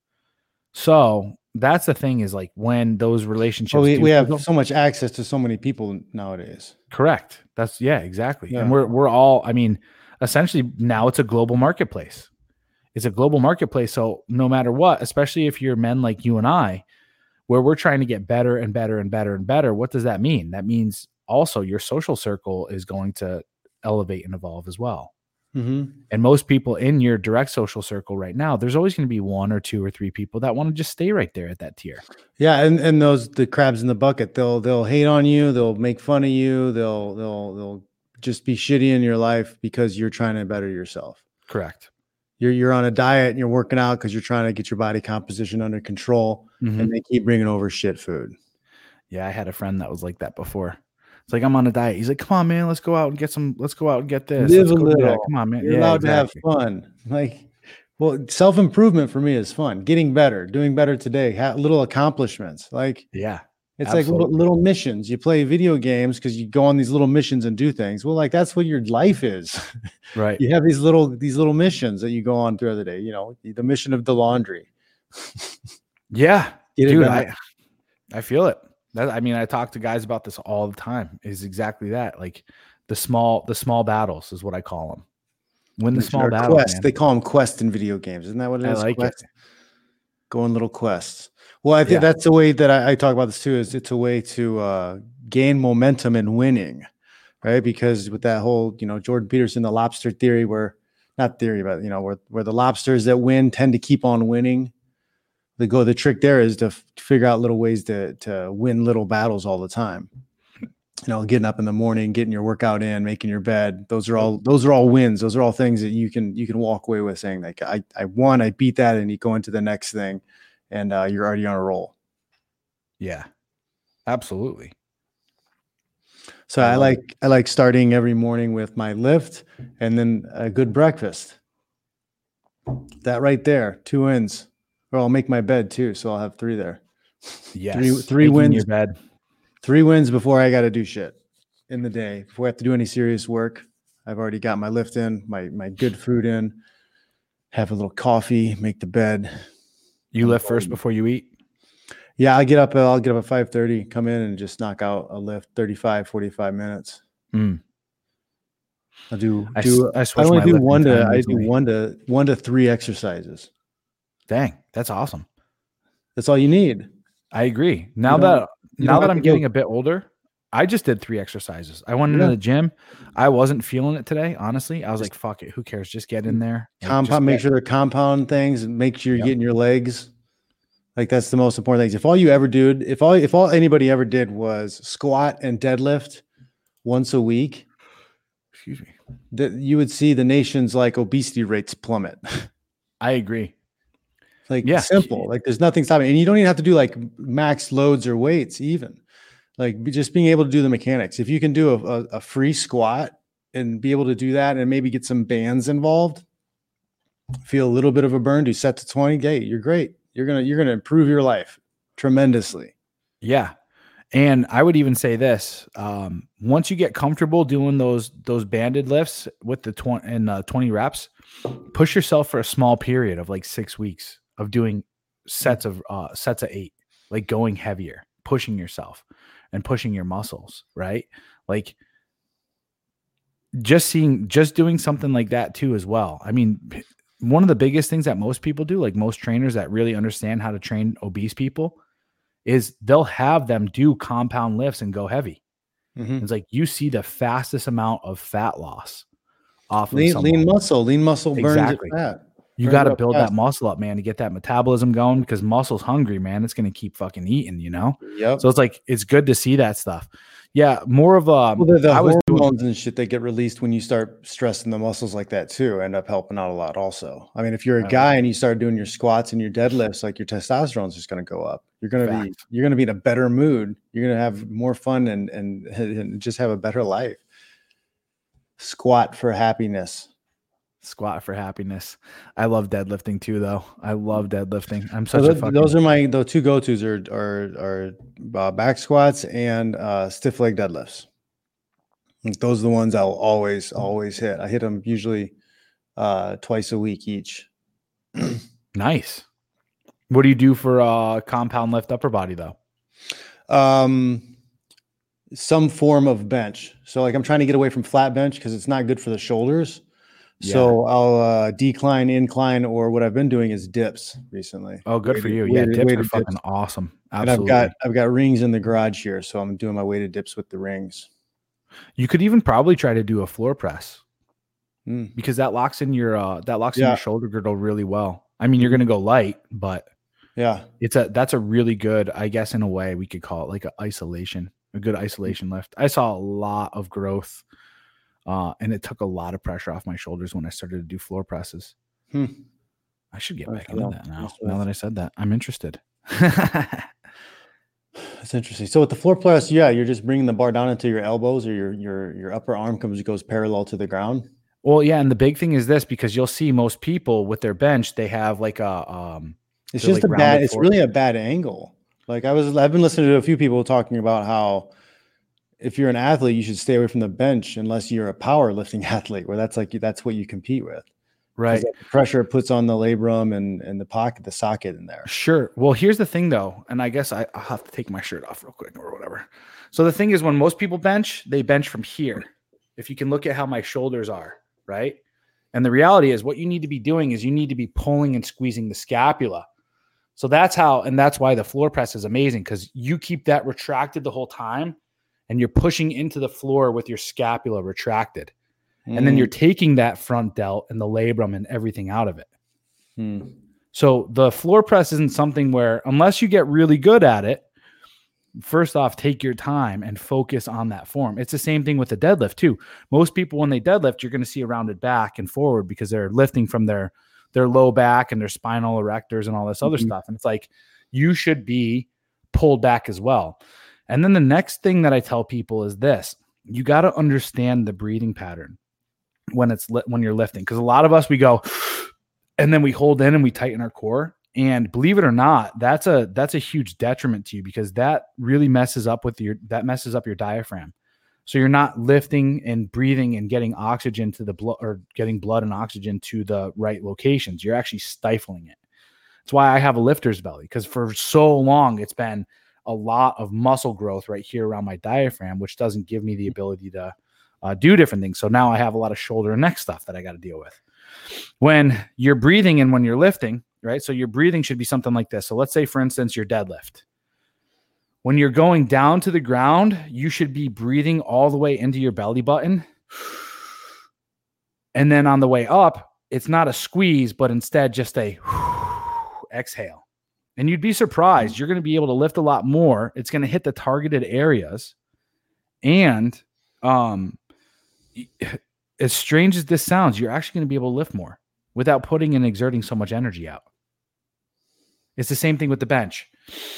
So that's the thing, is like when those relationships, we have so much access to so many people nowadays. Correct. Exactly. Yeah. And we're all, I mean, essentially now it's a global marketplace. It's a global marketplace. So no matter what, especially if you're men like you and I, where we're trying to get better and better and better and better, what does that mean? That means also your social circle is going to elevate and evolve as well. And most people in your direct social circle right now, there's always going to be 1 or 2 or 3 people that want to just stay right there at that tier. Yeah, and the crabs in the bucket, they'll hate on you, they'll make fun of you, they'll just be shitty in your life because you're trying to better yourself. Correct. You're on a diet and you're working out because you're trying to get your body composition under control, and they keep bringing over shit food. Yeah, I had a friend that was like that before. It's like, I'm on a diet. He's like, come on, man, let's go out and get this. Live a little. Come on, man. You're allowed to have fun. Like, well, self-improvement for me is fun. Getting better, doing better today, little accomplishments. Like, yeah, it's absolutely. Like little missions. You play video games because you go on these little missions and do things. Well, like that's what your life is. Right. You have these little missions that you go on throughout the day. You know, the mission of the laundry. Yeah, dude, I feel it. I mean, I talk to guys about this all the time. Is exactly that. Like the small battles is what I call them. Win the small battles. They call them quests in video games. Isn't that what it is? I like it. Go on little quests. Well, I think that's the way that I talk about this too. Is it's a way to gain momentum in winning, right? Because with that whole, Jordan Peterson, the lobster theory, where the lobsters that win tend to keep on winning. The trick there is to figure out little ways to win little battles all the time. Getting up in the morning, getting your workout in, making your bed. Those are all wins. Those are all things that you can walk away with saying like, I won, I beat that, and you go into the next thing, and you're already on a roll. Yeah, absolutely. So I like starting every morning with my lift and then a good breakfast. That right there, 2 wins. Or I'll make my bed too, so I'll have 3 there. Yes, three wins. Your bed. 3 wins before I got to do shit in the day. Before I have to do any serious work, I've already got my lift in, my good food in. Have a little coffee, make the bed. You lift first before you eat? Yeah, I'll get up at 5:30, come in and just knock out a lift, 35, 45 minutes. I do 1 to 3 exercises. Dang, that's awesome. That's all you need. I agree. Now that I'm getting a bit older, I just did 3 exercises. I went into the gym. I wasn't feeling it today, honestly. I was like, fuck it. Who cares? Just get in there. Make sure they're compound things, and make sure you're getting your legs. Like that's the most important things. If all you ever did, if all anybody ever did was squat and deadlift once a week, excuse me, you would see the nation's like obesity rates plummet. I agree. Simple. Like there's nothing stopping. And you don't even have to do like max loads or weights even. Like just being able to do the mechanics. If you can do a free squat and be able to do that and maybe get some bands involved, feel a little bit of a burn, do set to 20, hey, you're great. You're going to improve your life tremendously. Yeah. And I would even say this, once you get comfortable doing those banded lifts with the 20 reps, push yourself for a small period of like 6 weeks of doing sets of 8, like going heavier, pushing yourself and pushing your muscles, right? Like just doing something like that too as well. I mean, one of the biggest things that most people do, like most trainers that really understand how to train obese people, is they'll have them do compound lifts and go heavy. It's like you see the fastest amount of fat loss off of lean muscle burns your fat. You got to build that muscle up, man, to get that metabolism going, because muscle's hungry, man. It's going to keep fucking eating, Yep. So it's like, it's good to see that stuff. Yeah. More of the hormones and shit that get released when you start stressing the muscles like that too end up helping out a lot also. I mean, if you're a guy and you start doing your squats and your deadlifts, like your testosterone's just going to go up. You're going to be in a better mood. You're going to have more fun and just have a better life. Squat for happiness. Squat for happiness. I love deadlifting too, though. I love deadlifting. I'm such those are the two go-tos are back squats and stiff leg deadlifts. Those are the ones I'll always hit. I hit them usually twice a week each. Nice. What do you do for compound lift upper body though? Some form of bench. So like I'm trying to get away from flat bench because it's not good for the shoulders. Yeah. So I'll decline, incline, or what I've been doing is dips recently. Oh, good for you. Yeah, dips are fucking awesome. Absolutely. And I've got rings in the garage here, so I'm doing my weighted dips with the rings. You could even probably try to do a floor press because that locks in your your shoulder girdle really well. I mean, you're going to go light, but yeah, that's a really good, I guess, in a way we could call it like a good isolation lift. I saw a lot of growth. And it took a lot of pressure off my shoulders when I started to do floor presses. I should get back into that now. Now that I said that, I'm interested. That's interesting. So with the floor press, you're just bringing the bar down into your elbows, or your upper arm goes parallel to the ground. Well, yeah, and the big thing is this, because you'll see most people with their bench, they have like a it's just like it's really a bad angle. Like I've been listening to a few people talking about how if you're an athlete, you should stay away from the bench unless you're a powerlifting athlete, where that's what you compete with. Right. The pressure it puts on the labrum and the socket in there. Sure. Well, here's the thing though. And I guess I'll have to take my shirt off real quick or whatever. So the thing is, when most people bench, they bench from here. If you can look at how my shoulders are, right? And the reality is what you need to be doing is you need to be pulling and squeezing the scapula. So that's why the floor press is amazing, because you keep that retracted the whole time. And you're pushing into the floor with your scapula retracted. And then you're taking that front delt and the labrum and everything out of it. So the floor press isn't something where, unless you get really good at it, first off, take your time and focus on that form. It's the same thing with the deadlift too. Most people, when they deadlift, you're going to see a rounded back and forward because they're lifting from their low back and their spinal erectors and all this other stuff. And it's like, you should be pulled back as well. And then the next thing that I tell people is this: you got to understand the breathing pattern when you're lifting. Because a lot of us, we go and then we hold in and we tighten our core. And believe it or not, that's a huge detriment to you, because that really messes up your diaphragm. So you're not lifting and breathing and getting oxygen to the blood, or getting blood and oxygen to the right locations. You're actually stifling it. That's why I have a lifter's belly, because for so long it's been a lot of muscle growth right here around my diaphragm, which doesn't give me the ability to do different things. So now I have a lot of shoulder and neck stuff that I got to deal with when you're breathing and when you're lifting, right? So your breathing should be something like this. So let's say, for instance, your deadlift. When you're going down to the ground, you should be breathing all the way into your belly button. And then on the way up, it's not a squeeze, but instead just a exhale. And you'd be surprised. You're going to be able to lift a lot more. It's going to hit the targeted areas. And as strange as this sounds, you're actually going to be able to lift more without putting and exerting so much energy out. It's the same thing with the bench.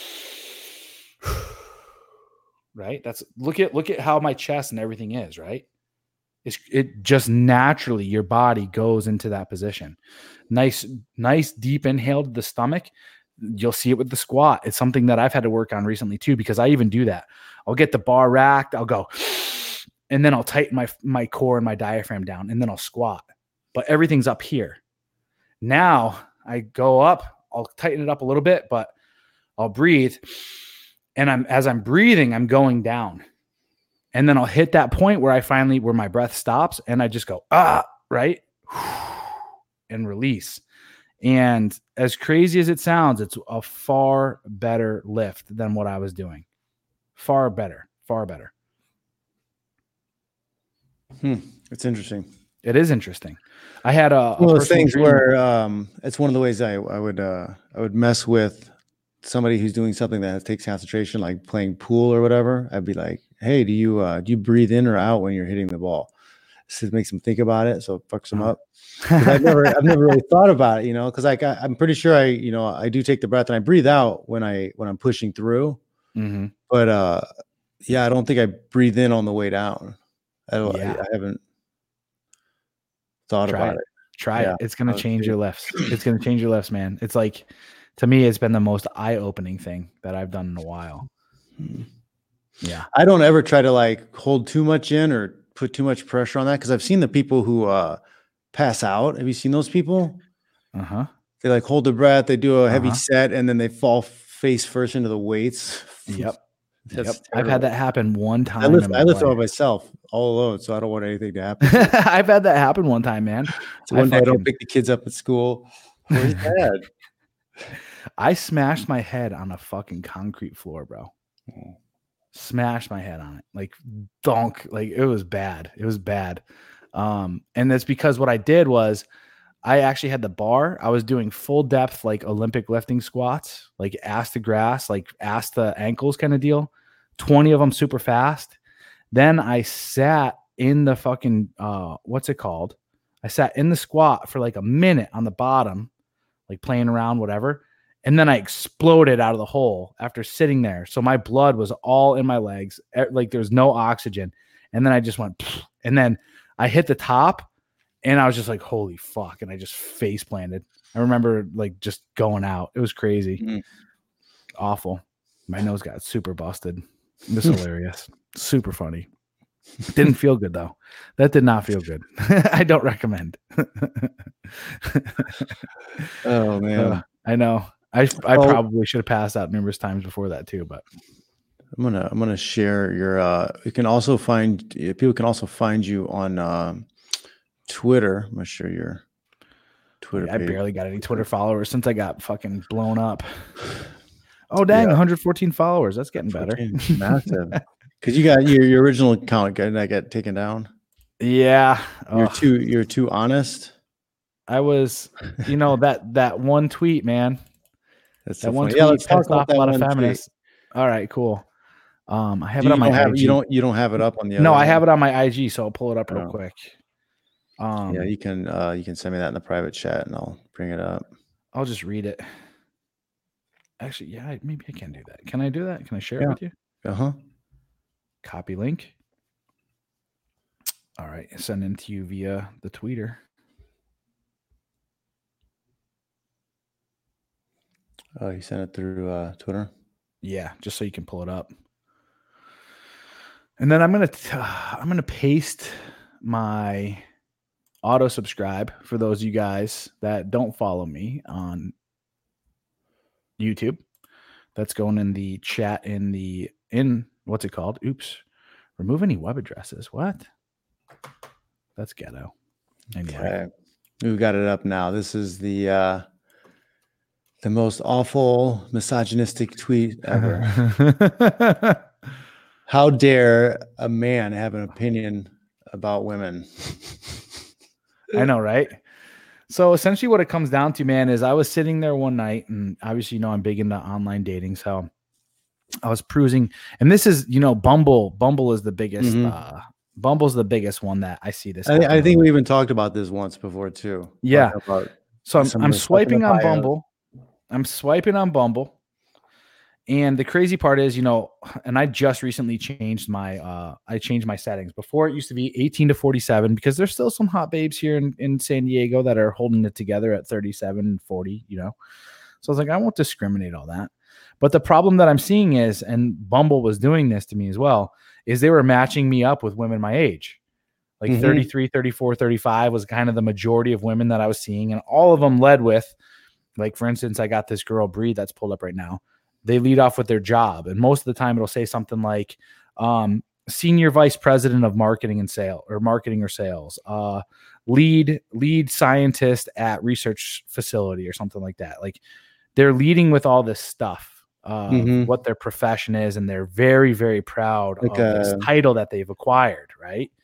Right? Look at how my chest and everything is, right? It just naturally, your body goes into that position. Nice deep inhale to the stomach. You'll see it with the squat. It's something that I've had to work on recently too, because I even do that. I'll get the bar racked. I'll go, and then I'll tighten my core and my diaphragm down, and then I'll squat. But everything's up here. Now I go up, I'll tighten it up a little bit, but I'll breathe. And as I'm breathing, I'm going down. And then I'll hit that point where where my breath stops, and I just go, right? And release. And as crazy as it sounds, it's a far better lift than what I was doing. Far better. It's interesting. It is interesting. I had one of those things where it's one of the ways I would mess with somebody who's doing something that takes concentration, like playing pool or whatever. I'd be like, hey, do you breathe in or out when you're hitting the ball? So it makes them think about it, so it fucks them up. I've never really thought about it, because I'm pretty sure I do take the breath and I breathe out when I'm pushing through. Mm-hmm. But I don't think I breathe in on the way down. I haven't thought about it. Try it. It's going to change your lifts. It's going to change your lifts, man. It's like, to me, it's been the most eye-opening thing that I've done in a while. Yeah. I don't ever try to like hold too much in or put too much pressure on that, because I've seen the people who pass out. Have you seen those people? Uh-huh. They like hold their breath, they do a heavy set, and then they fall face first into the weights. Yep. I've had that happen one time. I lift all myself all alone, so I don't want anything to happen. I've had that happen one time, man. So one day I don't pick the kids up at school. Where's Dad? I smashed my head on a fucking concrete floor, bro. Smashed my head on it. Like donk. Like it was bad. It was bad. And that's because what I did was I actually had the bar. I was doing full depth, like Olympic lifting squats, like ass to grass, like ass to ankles kind of deal. 20 of them super fast. Then I sat in the fucking, what's it called? I sat in the squat for like a minute on the bottom, like playing around, whatever. And then I exploded out of the hole after sitting there. So my blood was all in my legs. Like there's no oxygen. And then I just went, and then I hit the top and I was just like, holy fuck. And I just face planted. I remember like just going out. It was crazy. Mm-hmm. Awful. My nose got super busted. It was hilarious. Super funny. Didn't feel good though. That did not feel good. I don't recommend. Oh man. I know. I probably should have passed out numerous times before that too, but I'm gonna share your people can also find you on Twitter. I'm gonna share your Twitter page. I barely got any Twitter followers since I got fucking blown up. Oh dang, 114 followers. That's getting better. Massive. Because you got your original account got taken down. Yeah. You're too honest. I was, that one tweet, man. That's that one tweet. Let's talk about that. A lot of feminists. Tweet. All right, cool. I have it on my IG. You don't have it up on the other No, I have it on my IG, so I'll pull it up real quick. You can send me that in the private chat and I'll bring it up. I'll just read it. Actually, yeah, maybe I can do that. Can I do that? Can I share it with you? Uh-huh. Copy link. All right, send it to you via the tweeter. Oh, you sent it through Twitter? Yeah, just so you can pull it up. And then I'm gonna paste my auto subscribe for those of you guys that don't follow me on YouTube. That's going in the chat in what's it called? Oops. Remove any web addresses. What? That's ghetto. Anyway. Okay. We've got it up now. This is the most awful misogynistic tweet ever. How dare a man have an opinion about women? I know, right? So essentially what it comes down to, man, is I was sitting there one night, and obviously, I'm big into online dating. So I was cruising, and this is, Bumble. Bumble is the biggest, Bumble's the biggest one that I see this. I think we even talked about this once before too. Yeah. So I'm swiping on Bumble. I'm swiping on Bumble. And the crazy part is, and I just recently changed my settings. Before it used to be 18 to 47 because there's still some hot babes here in San Diego that are holding it together at 37 and 40, So I was like, I won't discriminate all that. But the problem that I'm seeing is, and Bumble was doing this to me as well, is they were matching me up with women my age. Like 33, 34, 35 was kind of the majority of women that I was seeing. And all of them led with, like, for instance, I got this girl, Bree, that's pulled up right now. They lead off with their job. And most of the time it'll say something like senior vice president of marketing and sales or marketing or sales, lead scientist at research facility or something like that. Like they're leading with all this stuff, what their profession is. And they're very, very proud of this title that they've acquired. Right.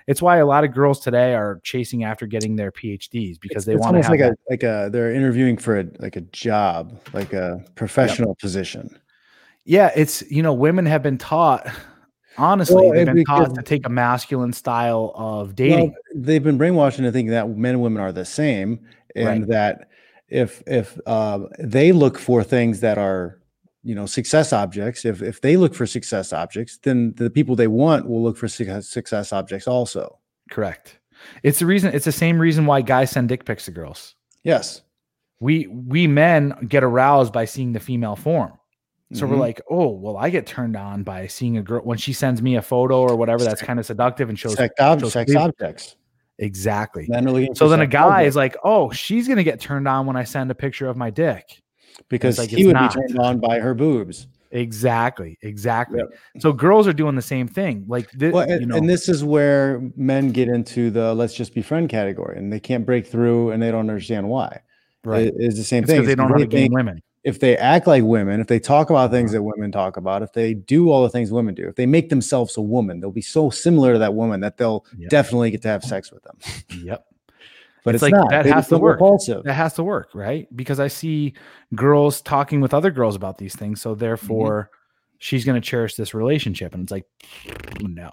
It's why a lot of girls today are chasing after getting their PhDs because they want to have they're interviewing for a job, like a professional position. Yeah, it's, women have been taught, honestly, they've been taught to take a masculine style of dating. Well, they've been brainwashed into thinking that men and women are the same, and that if they look for things that are, success objects, if they look for success objects, then the people they want will look for success objects also. Correct. It's the same reason why guys send dick pics to girls. Yes. We men get aroused by seeing the female form. So we're like, oh, well, I get turned on by seeing a girl when she sends me a photo or whatever that's kind of seductive and shows sex objects. Exactly. So then a guy is like, oh, she's going to get turned on when I send a picture of my dick. Because he would be turned on by her boobs. Exactly. Yep. So girls are doing the same thing. And this is where men get into the let's just be friend category, and they can't break through, and they don't understand why. Right. It's the same thing. Because they don't know how to game women. If they act like women, if they talk about things that women talk about, if they do all the things women do, if they make themselves a woman, they'll be so similar to that woman that they'll definitely get to have sex with them. Yep. But it's not. That has to work. That has to work, right? Because I see girls talking with other girls about these things. So therefore, she's going to cherish this relationship. And it's like, no.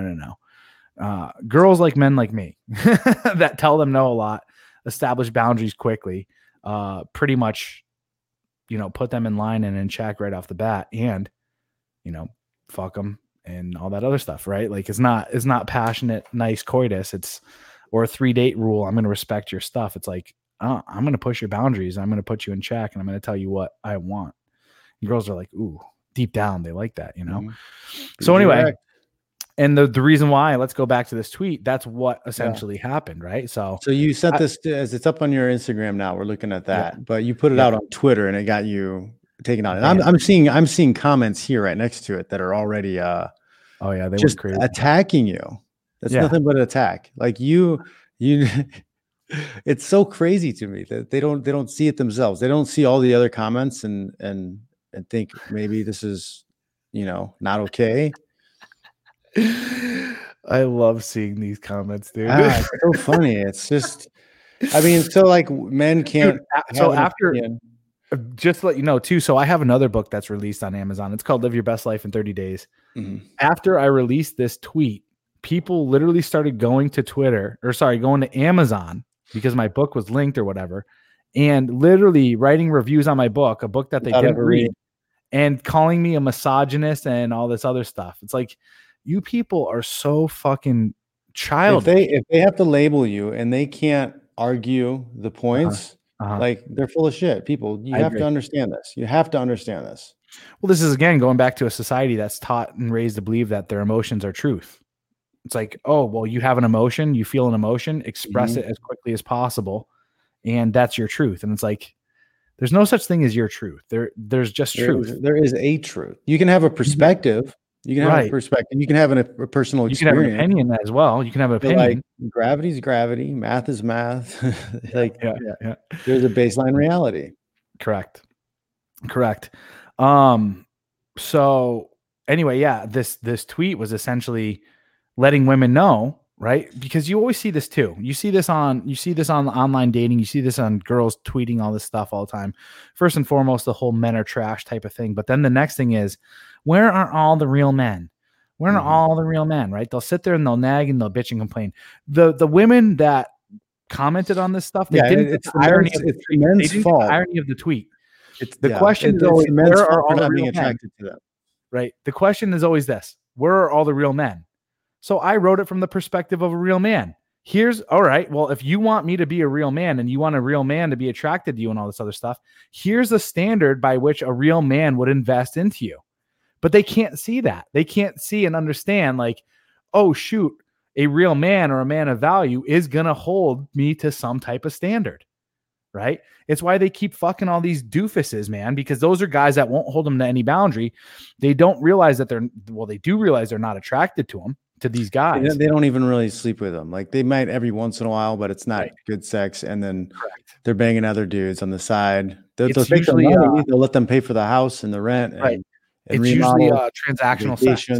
Girls like men like me that tell them no a lot, establish boundaries quickly, pretty much, put them in line and in check right off the bat, and, fuck them and all that other stuff, right? Like it's not passionate, nice coitus. Or a 3-date rule. I'm going to respect your stuff. It's like, I'm going to push your boundaries. I'm going to put you in check, and I'm going to tell you what I want. And girls are like, ooh, deep down, they like that, So anyway, and the reason why, let's go back to this tweet. That's what essentially happened, right? So you sent this as it's up on your Instagram now. We're looking at that, but you put it out on Twitter, and it got you taken out. And I'm seeing comments here right next to it that are already they just went crazy, attacking you. That's nothing but an attack. Like you it's so crazy to me that they don't see it themselves. They don't see all the other comments and think maybe this is, not okay. I love seeing these comments, dude. It's so funny. It's just, so like men can't. Dude, so after, just to let you know too. So I have another book that's released on Amazon. It's called Live Your Best Life in 30 Days. After I released this tweet, people literally started going to Amazon because my book was linked or whatever, and literally writing reviews on my book, a book that they didn't read, and calling me a misogynist and all this other stuff. It's like, you people are so fucking childish. If they have to label you and they can't argue the points, like they're full of shit. People, you have to understand this. You have to understand this. Well, this is again going back to a society that's taught and raised to believe that their emotions are truth. It's like, oh, well, you have an emotion, you feel an emotion, express it as quickly as possible, and that's your truth. And it's like, there's no such thing as your truth. There's just truth. There is a truth. You can have a perspective. You can have a perspective. You can have a personal experience. You can have an opinion as well. You can have an opinion. Like, gravity's gravity. Math is math. There's a baseline reality. Correct. So anyway, this tweet was essentially letting women know, right? Because you always see this too. You see this on online dating. You see this on girls tweeting all this stuff all the time. First and foremost, the whole men are trash type of thing. But then the next thing is, where are all the real men? Where are all the real men, right? They'll sit there and they'll nag and they'll bitch and complain. The women that commented on this stuff, they didn't. It's the irony of the tweet. They didn't fault. The irony of the tweet. It's the question is always, where are all the real men? To them. Right. The question is always this: where are all the real men? So I wrote it from the perspective of a real man. All right, well, if you want me to be a real man and you want a real man to be attracted to you and all this other stuff, here's a standard by which a real man would invest into you. But they can't see that. They can't see and understand, like, oh, shoot, a real man or a man of value is going to hold me to some type of standard, right? It's why they keep fucking all these doofuses, man, because those are guys that won't hold them to any boundary. They don't realize that they do realize they're not attracted to them. To these guys, they don't even really sleep with them. Like they might every once in a while, but it's not good sex. And then they're banging other dudes on the side. They'll take their money, they'll let them pay for the house and the rent. And it's usually transactional sex.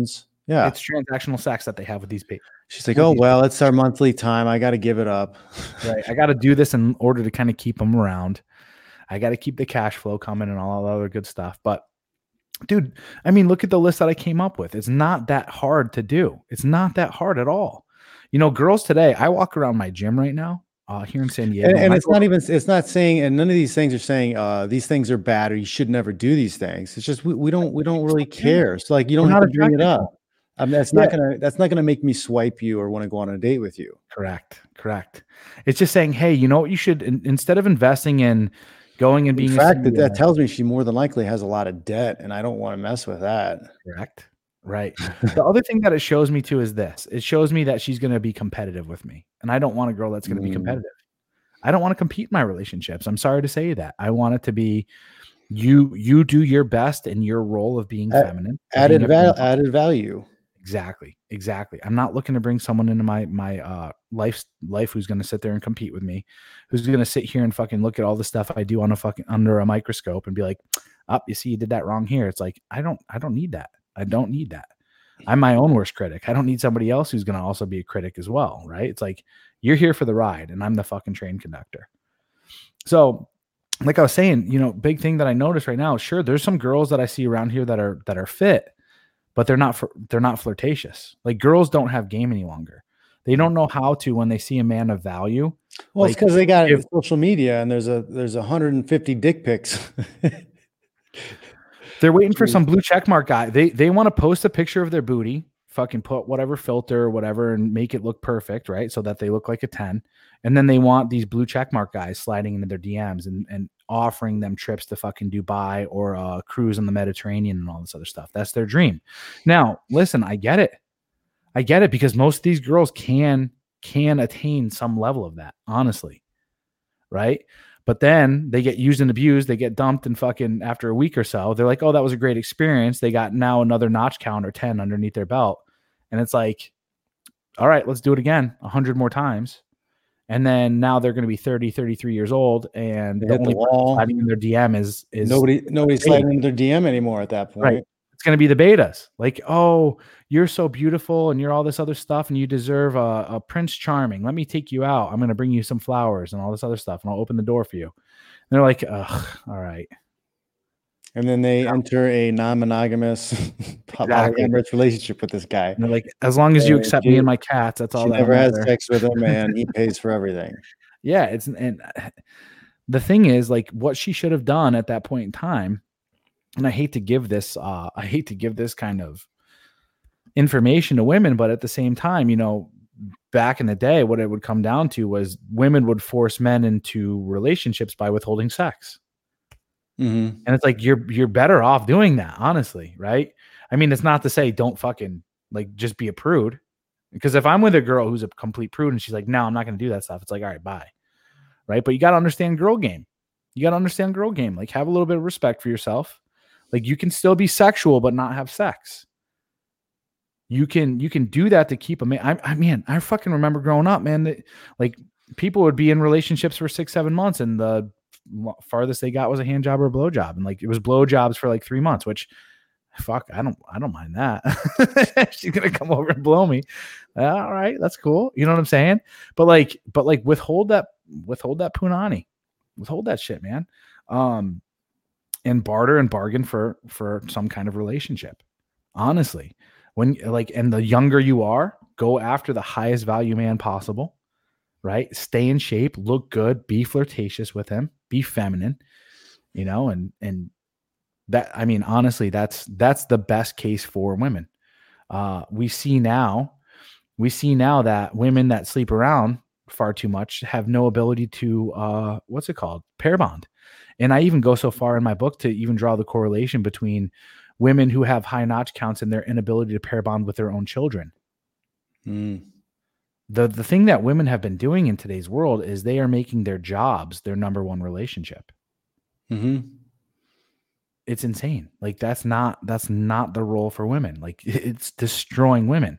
Yeah. It's transactional sex that they have with these people. She's like, oh, well, it's our monthly time. I got to give it up. Right. I got to do this in order to kind of keep them around. I got to keep the cash flow coming and all that other good stuff. But dude, I mean, look at the list that I came up with. It's not that hard to do. It's not that hard at all. You know, girls today, I walk around my gym right now here in San Diego. And it's not saying, and none of these things are saying these things are bad or you should never do these things. It's just we don't really care. So like you don't have to bring it up. I mean, that's not gonna make me swipe you or want to go on a date with you. Correct. It's just saying, hey, you know what you should, instead of investing in going and being in fact, that tells me she more than likely has a lot of debt and I don't want to mess with that. Correct. Right. The other thing that it shows me too is this. It shows me that she's going to be competitive with me. And I don't want a girl that's going to be competitive. I don't want to compete in my relationships. I'm sorry to say that. I want it to be you do your best in your role of being feminine. Added value. Exactly. I'm not looking to bring someone into my life who's going to sit there and compete with me, who's going to sit here and fucking look at all the stuff I do on under a microscope and be like, you see, you did that wrong here. It's like, I don't need that. I don't need that. I'm my own worst critic. I don't need somebody else who's going to also be a critic as well. Right. It's like, you're here for the ride and I'm the fucking train conductor. So like I was saying, you know, big thing that I notice right now, sure, there's some girls that I see around here that are fit, but they're not flirtatious. Like girls don't have game any longer. They don't know how to, when they see a man of value. Well, it's because they got social media and there's 150 dick pics. They're waiting for some blue checkmark guy. They want to post a picture of their booty, fucking put whatever filter or whatever and make it look perfect, right? So that they look like a 10. And then they want these blue checkmark guys sliding into their DMs and offering them trips to fucking Dubai or a cruise on the Mediterranean and all this other stuff. That's their dream. Now, listen, I get it because most of these girls can attain some level of that, honestly, right? But then they get used and abused. They get dumped and fucking after a week or so, they're like, oh, that was a great experience. They got now another notch count or 10 underneath their belt. And it's like, all right, let's do it again 100 more times. And then now they're going to be 30, 33 years old. And the only person sliding in their DM is nobody's sliding in their DM anymore at that point. Right. It's going to be the betas. Like, oh, you're so beautiful and you're all this other stuff and you deserve a Prince Charming. Let me take you out. I'm going to bring you some flowers and all this other stuff and I'll open the door for you. And they're like, ugh, all right. And then they enter a non-monogamous polyamorous relationship with this guy. And they're like, as long as you accept me and my cats, that's all. She never has sex with him and he pays for everything. Yeah. And the thing is, like, what she should have done at that point in time, and I hate to give this kind of information to women, but at the same time, you know, back in the day, what it would come down to was women would force men into relationships by withholding sex. Mm-hmm. And it's like, you're better off doing that, honestly. Right. I mean, it's not to say don't fucking like, just be a prude, because if I'm with a girl who's a complete prude and she's like, no, I'm not going to do that stuff. It's like, all right, bye. Right. But you got to understand girl game. Like, have a little bit of respect for yourself. Like, you can still be sexual, but not have sex. You can do that to keep a man. I fucking remember growing up, man, that like people would be in relationships for 6-7 months and the farthest they got was a hand job or a blow job. And like, it was blow jobs for like 3 months, which fuck, I don't mind that. She's going to come over and blow me. All right. That's cool. You know what I'm saying? But like withhold that punani, withhold that shit, man. And barter and bargain for some kind of relationship. Honestly, when like, and the younger you are, go after the highest value man possible, right? Stay in shape, look good, be flirtatious with him, be feminine, you know, and that, I mean, honestly, that's the best case for women. We see now that women that sleep around far too much have no ability to, pair bond. And I even go so far in my book to even draw the correlation between women who have high notch counts and their inability to pair bond with their own children. The thing that women have been doing in today's world is they are making their jobs their number one relationship. Mm-hmm. It's insane. Like, that's not the role for women. Like, it's destroying women.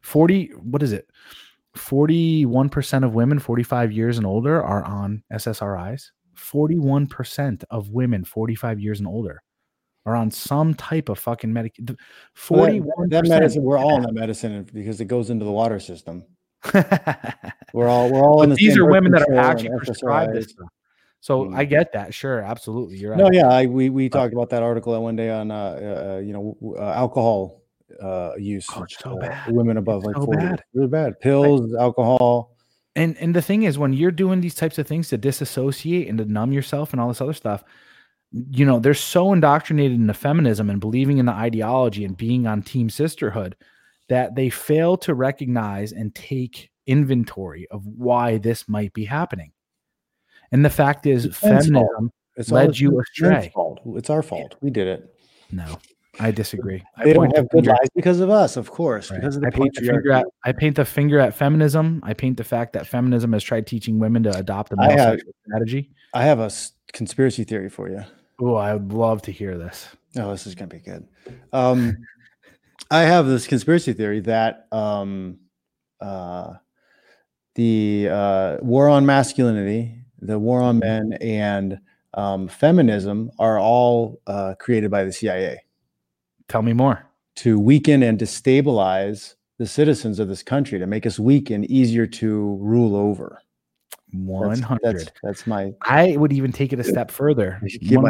41% of women 45 years and older are on SSRIs. 41% of women 45 years and older are on some type of fucking medication. Well, 41%. that medicine, we're all on that medicine because it goes into the water system. We're all But in the these same are birth women that are control actually and prescribed this SSRIs. stuff. So I get that. Sure, absolutely. You're No, right. yeah, we talked about that article one day on alcohol use. Oh, it's so bad. Women above It's like so 40. bad. It's really bad. Pills, alcohol. And the thing is, when you're doing these types of things to disassociate and to numb yourself and all this other stuff, you know, they're so indoctrinated into feminism and believing in the ideology and being on team sisterhood that they fail to recognize and take inventory of why this might be happening. And the fact is, feminism led you astray. Fault. It's our fault. We did it. No, I disagree. They don't have good lives because of us, of course, right. because of the patriarchy. I paint the finger at feminism. I paint the fact that feminism has tried teaching women to adopt a male sexual strategy. I have a conspiracy theory for you. Oh, I would love to hear this. Oh, this is going to be good. I have this conspiracy theory that the war on masculinity, the war on men, and feminism are all created by the CIA. Tell me more. To weaken and destabilize the citizens of this country, to make us weak and easier to rule over. 100. That's my. I would even take it a step further. One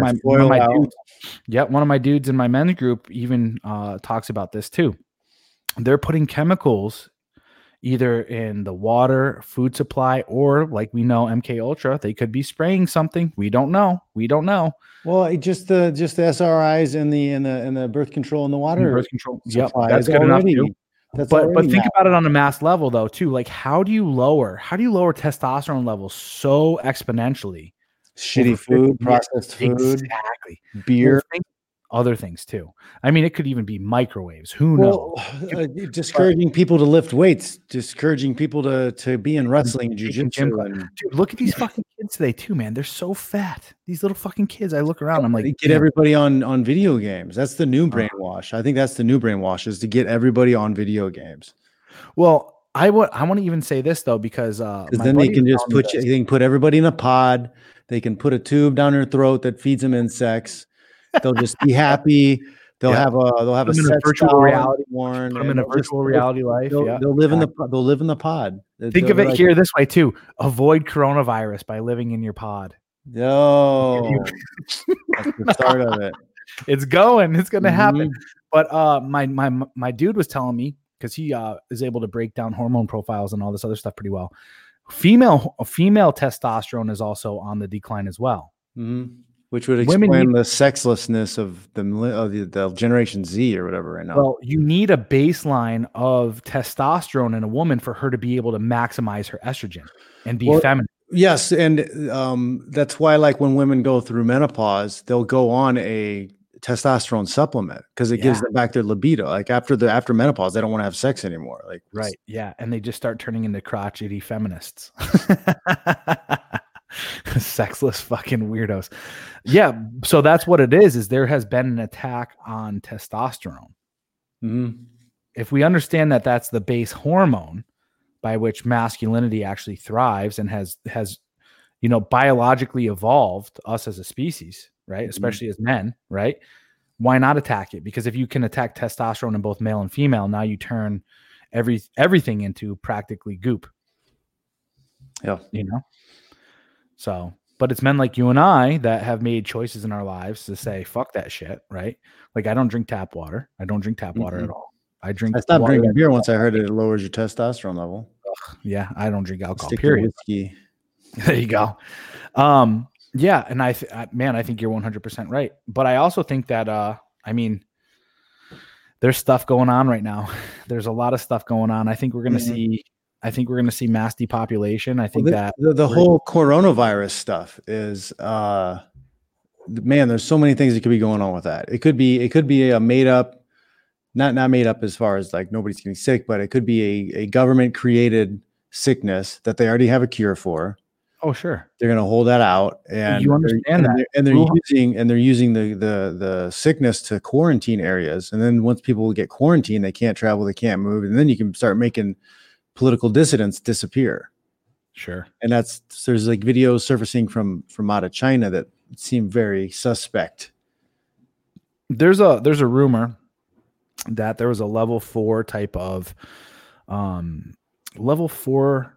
of my dudes in my men's group even talks about this too. They're putting chemicals either in the water, food supply, or like we know, MK Ultra. They could be spraying something. We don't know. Well, just the SRIs and the birth control in the water. Birth control. Yep, that's good enough too. But think about it on a mass level though too. Like how do you lower testosterone levels so exponentially? Shitty food, processed food, exactly. Beer, other things too. I mean, it could even be microwaves. Who knows? Discouraging people to lift weights, discouraging people to be in wrestling and jiu-jitsu. Dude, look at these fucking kids today too, man. They're so fat. These little fucking kids. I look around, I'm like, get everybody on video games. That's the new brainwash. I think that's the new brainwash, is to get everybody on video games. Well, I want to even say this though, because then they can just they can put everybody in a pod. They can put a tube down their throat that feeds them insects. They'll just be happy. They'll have a virtual reality worn. Put them in a virtual reality life. They'll live in the pod. Think of it here this way too: avoid coronavirus by living in your pod. No, that's the start of it. It's going to happen. But my dude was telling me, because he is able to break down hormone profiles and all this other stuff pretty well. Female testosterone is also on the decline as well. Which would explain the sexlessness of the Generation Z or whatever right now. Well, you need a baseline of testosterone in a woman for her to be able to maximize her estrogen and be feminine. Yes, and that's why, like, when women go through menopause, they'll go on a testosterone supplement because it gives them back their libido. Like after menopause, they don't want to have sex anymore. Like, right, yeah, and they just start turning into crotchety feminists. Sexless fucking weirdos. Yeah, so that's what it is there has been an attack on testosterone. If we understand that that's the base hormone by which masculinity actually thrives and has biologically evolved us as a species, right? Especially as men, right? Why not attack it? Because if you can attack testosterone in both male and female, now you turn everything into practically goop. Yeah. So, but it's men like you and I that have made choices in our lives to say, fuck that shit, right? Like, I don't drink tap water. I don't drink tap water at all. I stopped drinking beer once I heard it lowers your testosterone level. Yeah, I don't drink alcohol, Stick period. Whiskey. There you go. Yeah, and I think you're 100% right. But I also think that, there's stuff going on right now. There's a lot of stuff going on. I think we're going to see mass depopulation. I think that the whole coronavirus stuff is, man, there's so many things that could be going on with that. It could be a made up, not made up as far as like nobody's getting sick, but it could be a government created sickness that they already have a cure for. Oh, sure. They're going to hold that out, and you understand that, and they're using the sickness to quarantine areas. And then once people get quarantined, they can't travel, they can't move, and then you can start making political dissidents disappear. Sure. And there's like videos surfacing from out of China that seem very suspect. There's a rumor that there was a level 4 type of level 4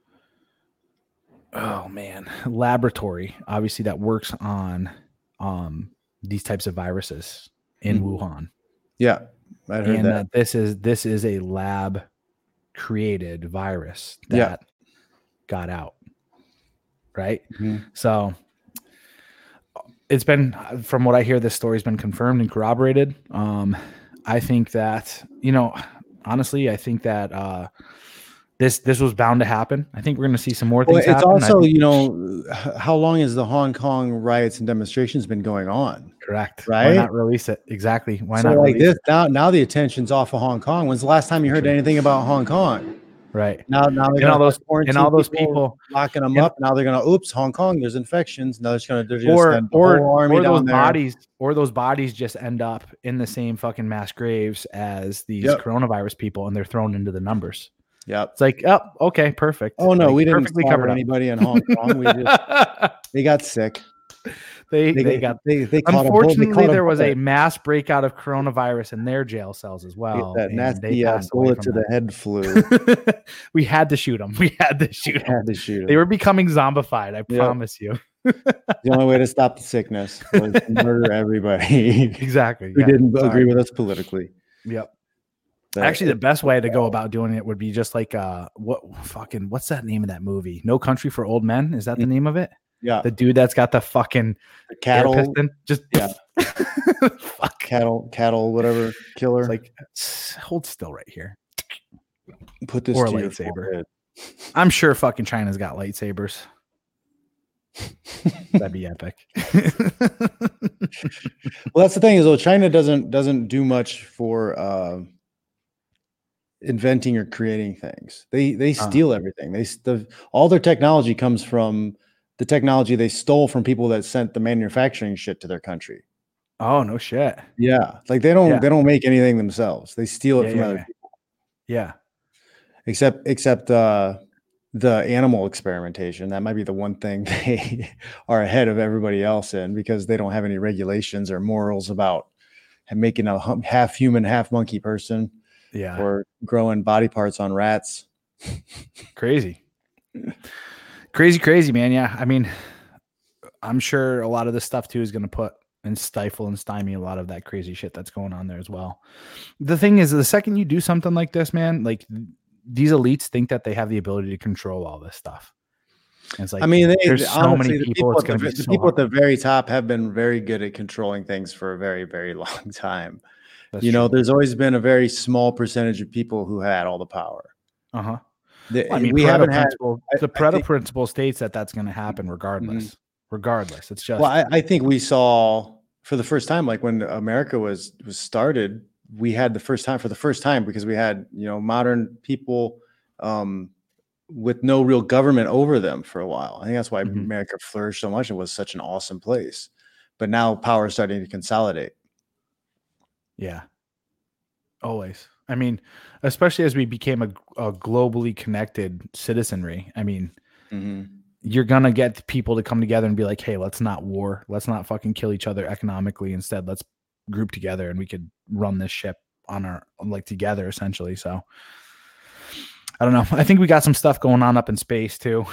laboratory, obviously, that works on these types of viruses in Wuhan. Yeah, I heard and that. this is a lab created virus that got out, right? So it's been, from what I hear, this story's been confirmed and corroborated. I think that, honestly, I think that this was bound to happen. I think we're going to see some more things happen. It's also, how long has the Hong Kong riots and demonstrations been going on? Correct. Right? Why not release it? Exactly. Why so not like release this it? now the attention's off of Hong Kong. When's the last time you heard anything about Hong Kong? Right. Now they're all those people locking them up. Now they're gonna Hong Kong, there's infections. Now they're just send the whole army down there. Those bodies just end up in the same fucking mass graves as these coronavirus people, and they're thrown into the numbers. Yep. It's like, oh, okay, perfect. Oh no, like, we didn't cover anybody in Hong Kong. They got sick. They unfortunately, there was a mass breakout of coronavirus in their jail cells as well. That nasty bullet to the head flew. We had to shoot them. They were becoming zombified. I promise you. The only way to stop the sickness was to murder everybody. Exactly. Who didn't agree with us politically. Yep. Actually, the best way to go about doing it would be just like what's that name of that movie? No Country for Old Men. Is that the name of it? Yeah. The dude that's got the fucking cattle piston, just fuck cattle, whatever killer. It's like, hold still right here. Put this or to a lightsaber. I'm sure fucking China's got lightsabers. That'd be epic. Well, that's the thing is, though, China doesn't do much for inventing or creating things. They steal everything. All their technology comes from the technology they stole from people that sent the manufacturing shit to their country. Oh, no shit. Yeah. Like they don't make anything themselves. They steal it from other people. Yeah. Except the animal experimentation. That might be the one thing they are ahead of everybody else in, because they don't have any regulations or morals about making a half human, half monkey person. Yeah. Or growing body parts on rats. Crazy, man. Yeah. I mean, I'm sure a lot of this stuff too is going to put and stifle and stymie a lot of that crazy shit that's going on there as well. The thing is, the second you do something like this, man, like these elites think that they have the ability to control all this stuff. And it's like, there's so many people. It's going to be the people at the very top have been very good at controlling things for a very, very long time. That's true. There's always been a very small percentage of people who had all the power. Uh-huh. I mean, we haven't had the Pareto principle states that that's going to happen regardless. Mm-hmm. Regardless, it's just. Well, I think we saw for the first time, like when America was started, we had for the first time, because we had modern people with no real government over them for a while. I think that's why America flourished so much. It was such an awesome place, but now power is starting to consolidate. Yeah. Always. I mean, especially as we became a globally connected citizenry. I mean, you're going to get people to come together and be like, hey, let's not war. Let's not fucking kill each other economically. Instead, let's group together and we could run this ship together, essentially. So I don't know. I think we got some stuff going on up in space too.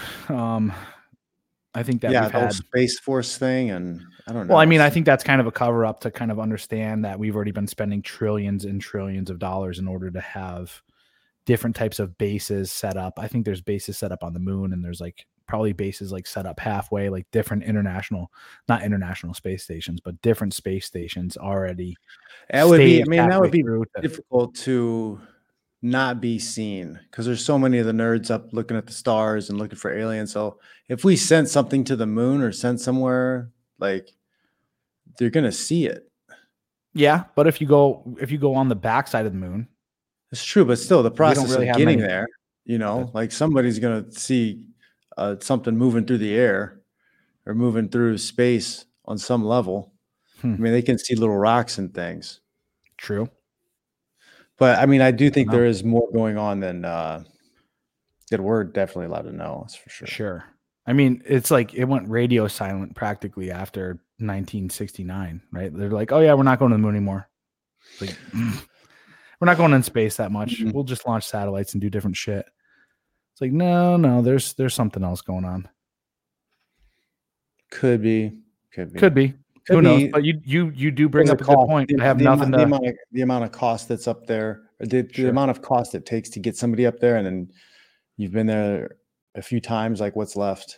I think that we've had Space Force thing, and I don't know. Well, I mean, I think that's kind of a cover up to kind of understand that we've already been spending trillions and trillions of dollars in order to have different types of bases set up. I think there's bases set up on the moon, and there's like probably bases like set up halfway, like different not international space stations, but different space stations already. That would be difficult to not be seen, because there's so many of the nerds up looking at the stars and looking for aliens. So if we sent something to the moon or sent somewhere, like, they're gonna see it. Yeah, but if you go on the backside of the moon, it's true, but still the process of getting there, like somebody's gonna see something moving through the air or moving through space on some level. I mean, they can see little rocks and things. True. But I mean, I do think there is more going on than that we're definitely allowed to know. That's for sure. Sure. I mean, it's like it went radio silent practically after 1969, right? They're like, oh yeah, we're not going to the moon anymore. It's like we're not going in space that much. Mhm. We'll just launch satellites and do different shit. It's like, no, there's something else going on. Could be. Who knows? But you do bring There's up a good point. I have nothing to. The amount of cost that's up there, the Sure. amount of cost it takes to get somebody up there, and then you've been there a few times. Like, what's left?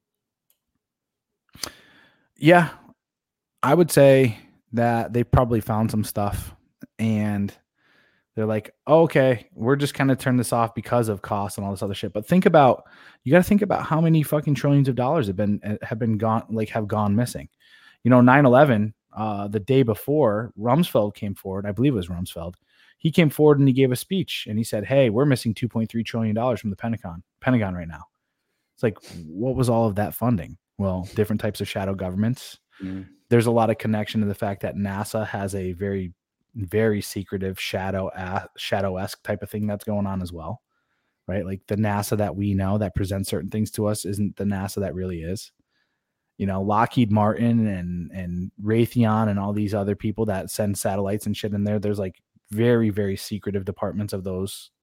Yeah, I would say that they probably found some stuff, and they're like, oh, okay, we're just kind of turn this off because of cost and all this other shit. But you got to think about how many fucking trillions of dollars have been gone, like have gone missing. 9/11, the day before, Rumsfeld came forward. I believe it was Rumsfeld. He came forward and he gave a speech and he said, hey, we're missing $2.3 trillion from the Pentagon right now. It's like, what was all of that funding? Well, different types of shadow governments. Mm. There's a lot of connection to the fact that NASA has a very, very secretive shadow-esque type of thing that's going on as well, right? Like the NASA that we know that presents certain things to us isn't the NASA that really is. Lockheed Martin and Raytheon and all these other people that send satellites and shit in there. There's like very, very secretive departments of those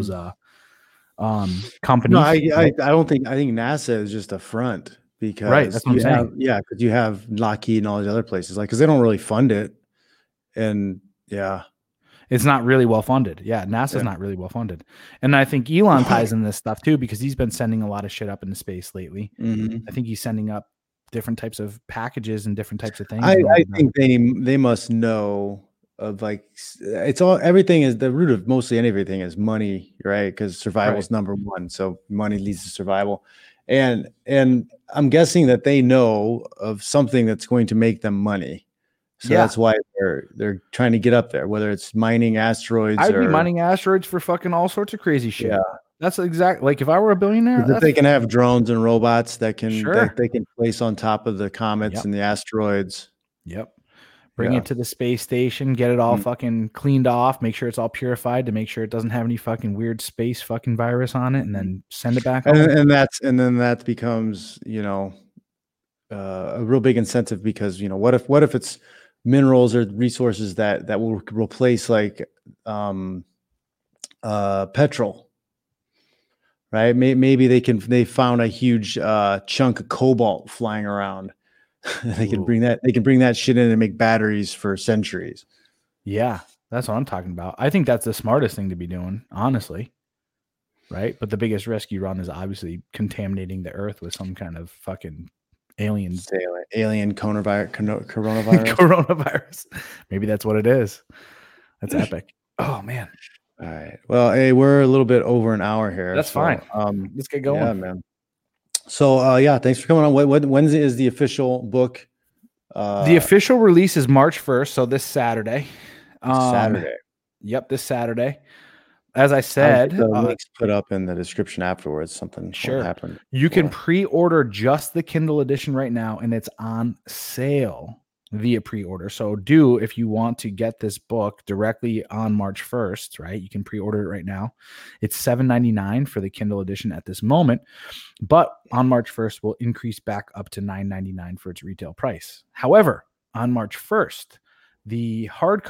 companies. No, I don't think. I think NASA is just a front because right. That's what I'm saying. Because you have Lockheed and all these other places, like because they don't really fund it, and yeah, it's not really well funded. Yeah, NASA's not really well funded, and I think Elon ties in this stuff too because he's been sending a lot of shit up into space lately. Mm-hmm. I think he's sending up different types of packages and different types of things. I think they must know of like everything is the root of mostly everything is money, right? Because survival is number one. So money leads to survival. And I'm guessing that they know of something that's going to make them money. So that's why they're trying to get up there, whether it's mining asteroids. I'd be mining asteroids for fucking all sorts of crazy shit. Yeah. That's exactly like if I were a billionaire, they can have drones and robots that can they can place on top of the comets and the asteroids. Yep. Bring it to the space station, get it all fucking cleaned off, make sure it's all purified to make sure it doesn't have any fucking weird space fucking virus on it, and then send it back. And then that becomes, a real big incentive because, what if it's minerals or resources that will replace like petrol. Right? Maybe they found a huge chunk of cobalt flying around. They can bring that shit in and make batteries for centuries. Yeah, that's what I'm talking about. I think that's the smartest thing to be doing, honestly. Right? But the biggest risk you run is obviously contaminating the earth with some kind of fucking alien coronavirus. Coronavirus. Maybe that's what it is. That's epic. Oh man. All right. Well, hey, we're a little bit over an hour here. That's fine. Let's get going. Yeah, man. So, thanks for coming on. When is the official book? The official release is March 1st, so this Saturday. Saturday. Yep, this Saturday. As I said, the links put up in the description afterwards. Something happened. You can pre-order just the Kindle edition right now, and it's on sale via pre-order. So if you want to get this book directly on March 1st, right? You can pre-order it right now. It's $7.99 for the Kindle edition at this moment, but on March 1st, we'll increase back up to $9.99 for its retail price. However, on March 1st, the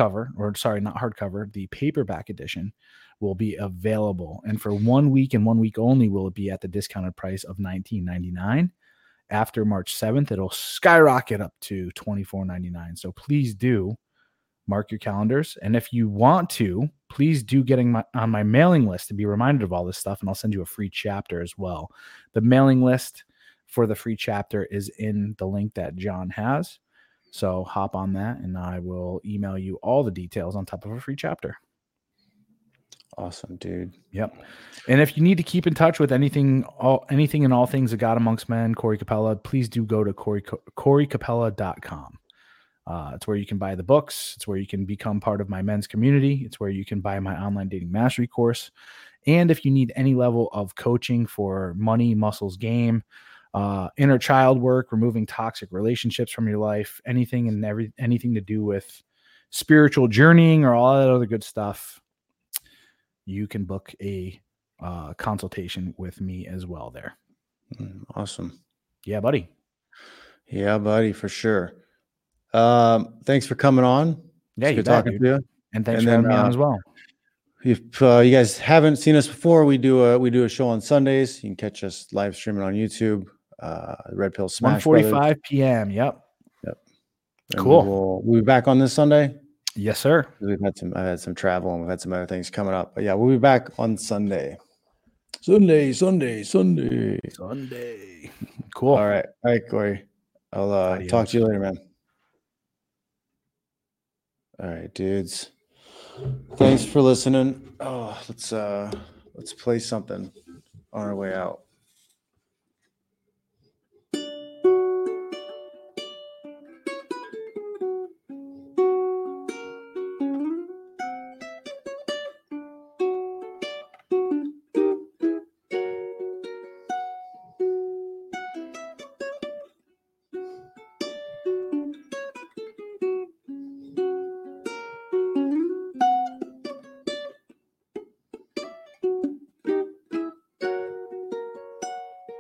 the paperback edition will be available. And for 1 week and 1 week only, will it be at the discounted price of $19.99. After March 7th, it'll skyrocket up to $24.99. So please do mark your calendars. And if you want to, please do getting on my mailing list to be reminded of all this stuff. And I'll send you a free chapter as well. The mailing list for the free chapter is in the link that John has. So hop on that and I will email you all the details on top of a free chapter. Awesome, dude. Yep. And if you need to keep in touch with anything and all things of God Amongst Men, Corey Capella, please do go to CoreyCapella.com. It's where you can buy the books. It's where you can become part of my men's community. It's where you can buy my online dating mastery course. And if you need any level of coaching for money, muscles, game, inner child work, removing toxic relationships from your life, anything to do with spiritual journeying or all that other good stuff, you can book a consultation with me as well there. Awesome. Yeah, buddy. Yeah, buddy, for sure. Thanks for coming on. Yeah, it's you good bet, talking dude. to you. And thanks for having me on as well. If you guys haven't seen us before, we do a show on Sundays. You can catch us live streaming on YouTube. Red Pill Smash 1:45 p.m. Yep. And cool. We'll be back on this Sunday. Yes, sir. I've had some travel and we've had some other things coming up. But yeah, we'll be back on Sunday. Sunday. Cool. All right, Corey. I'll talk to you later, man. All right, dudes. Thanks for listening. Oh, let's play something on our way out.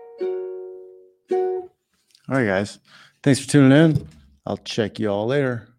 All right, guys. Thanks for tuning in. I'll check you all later.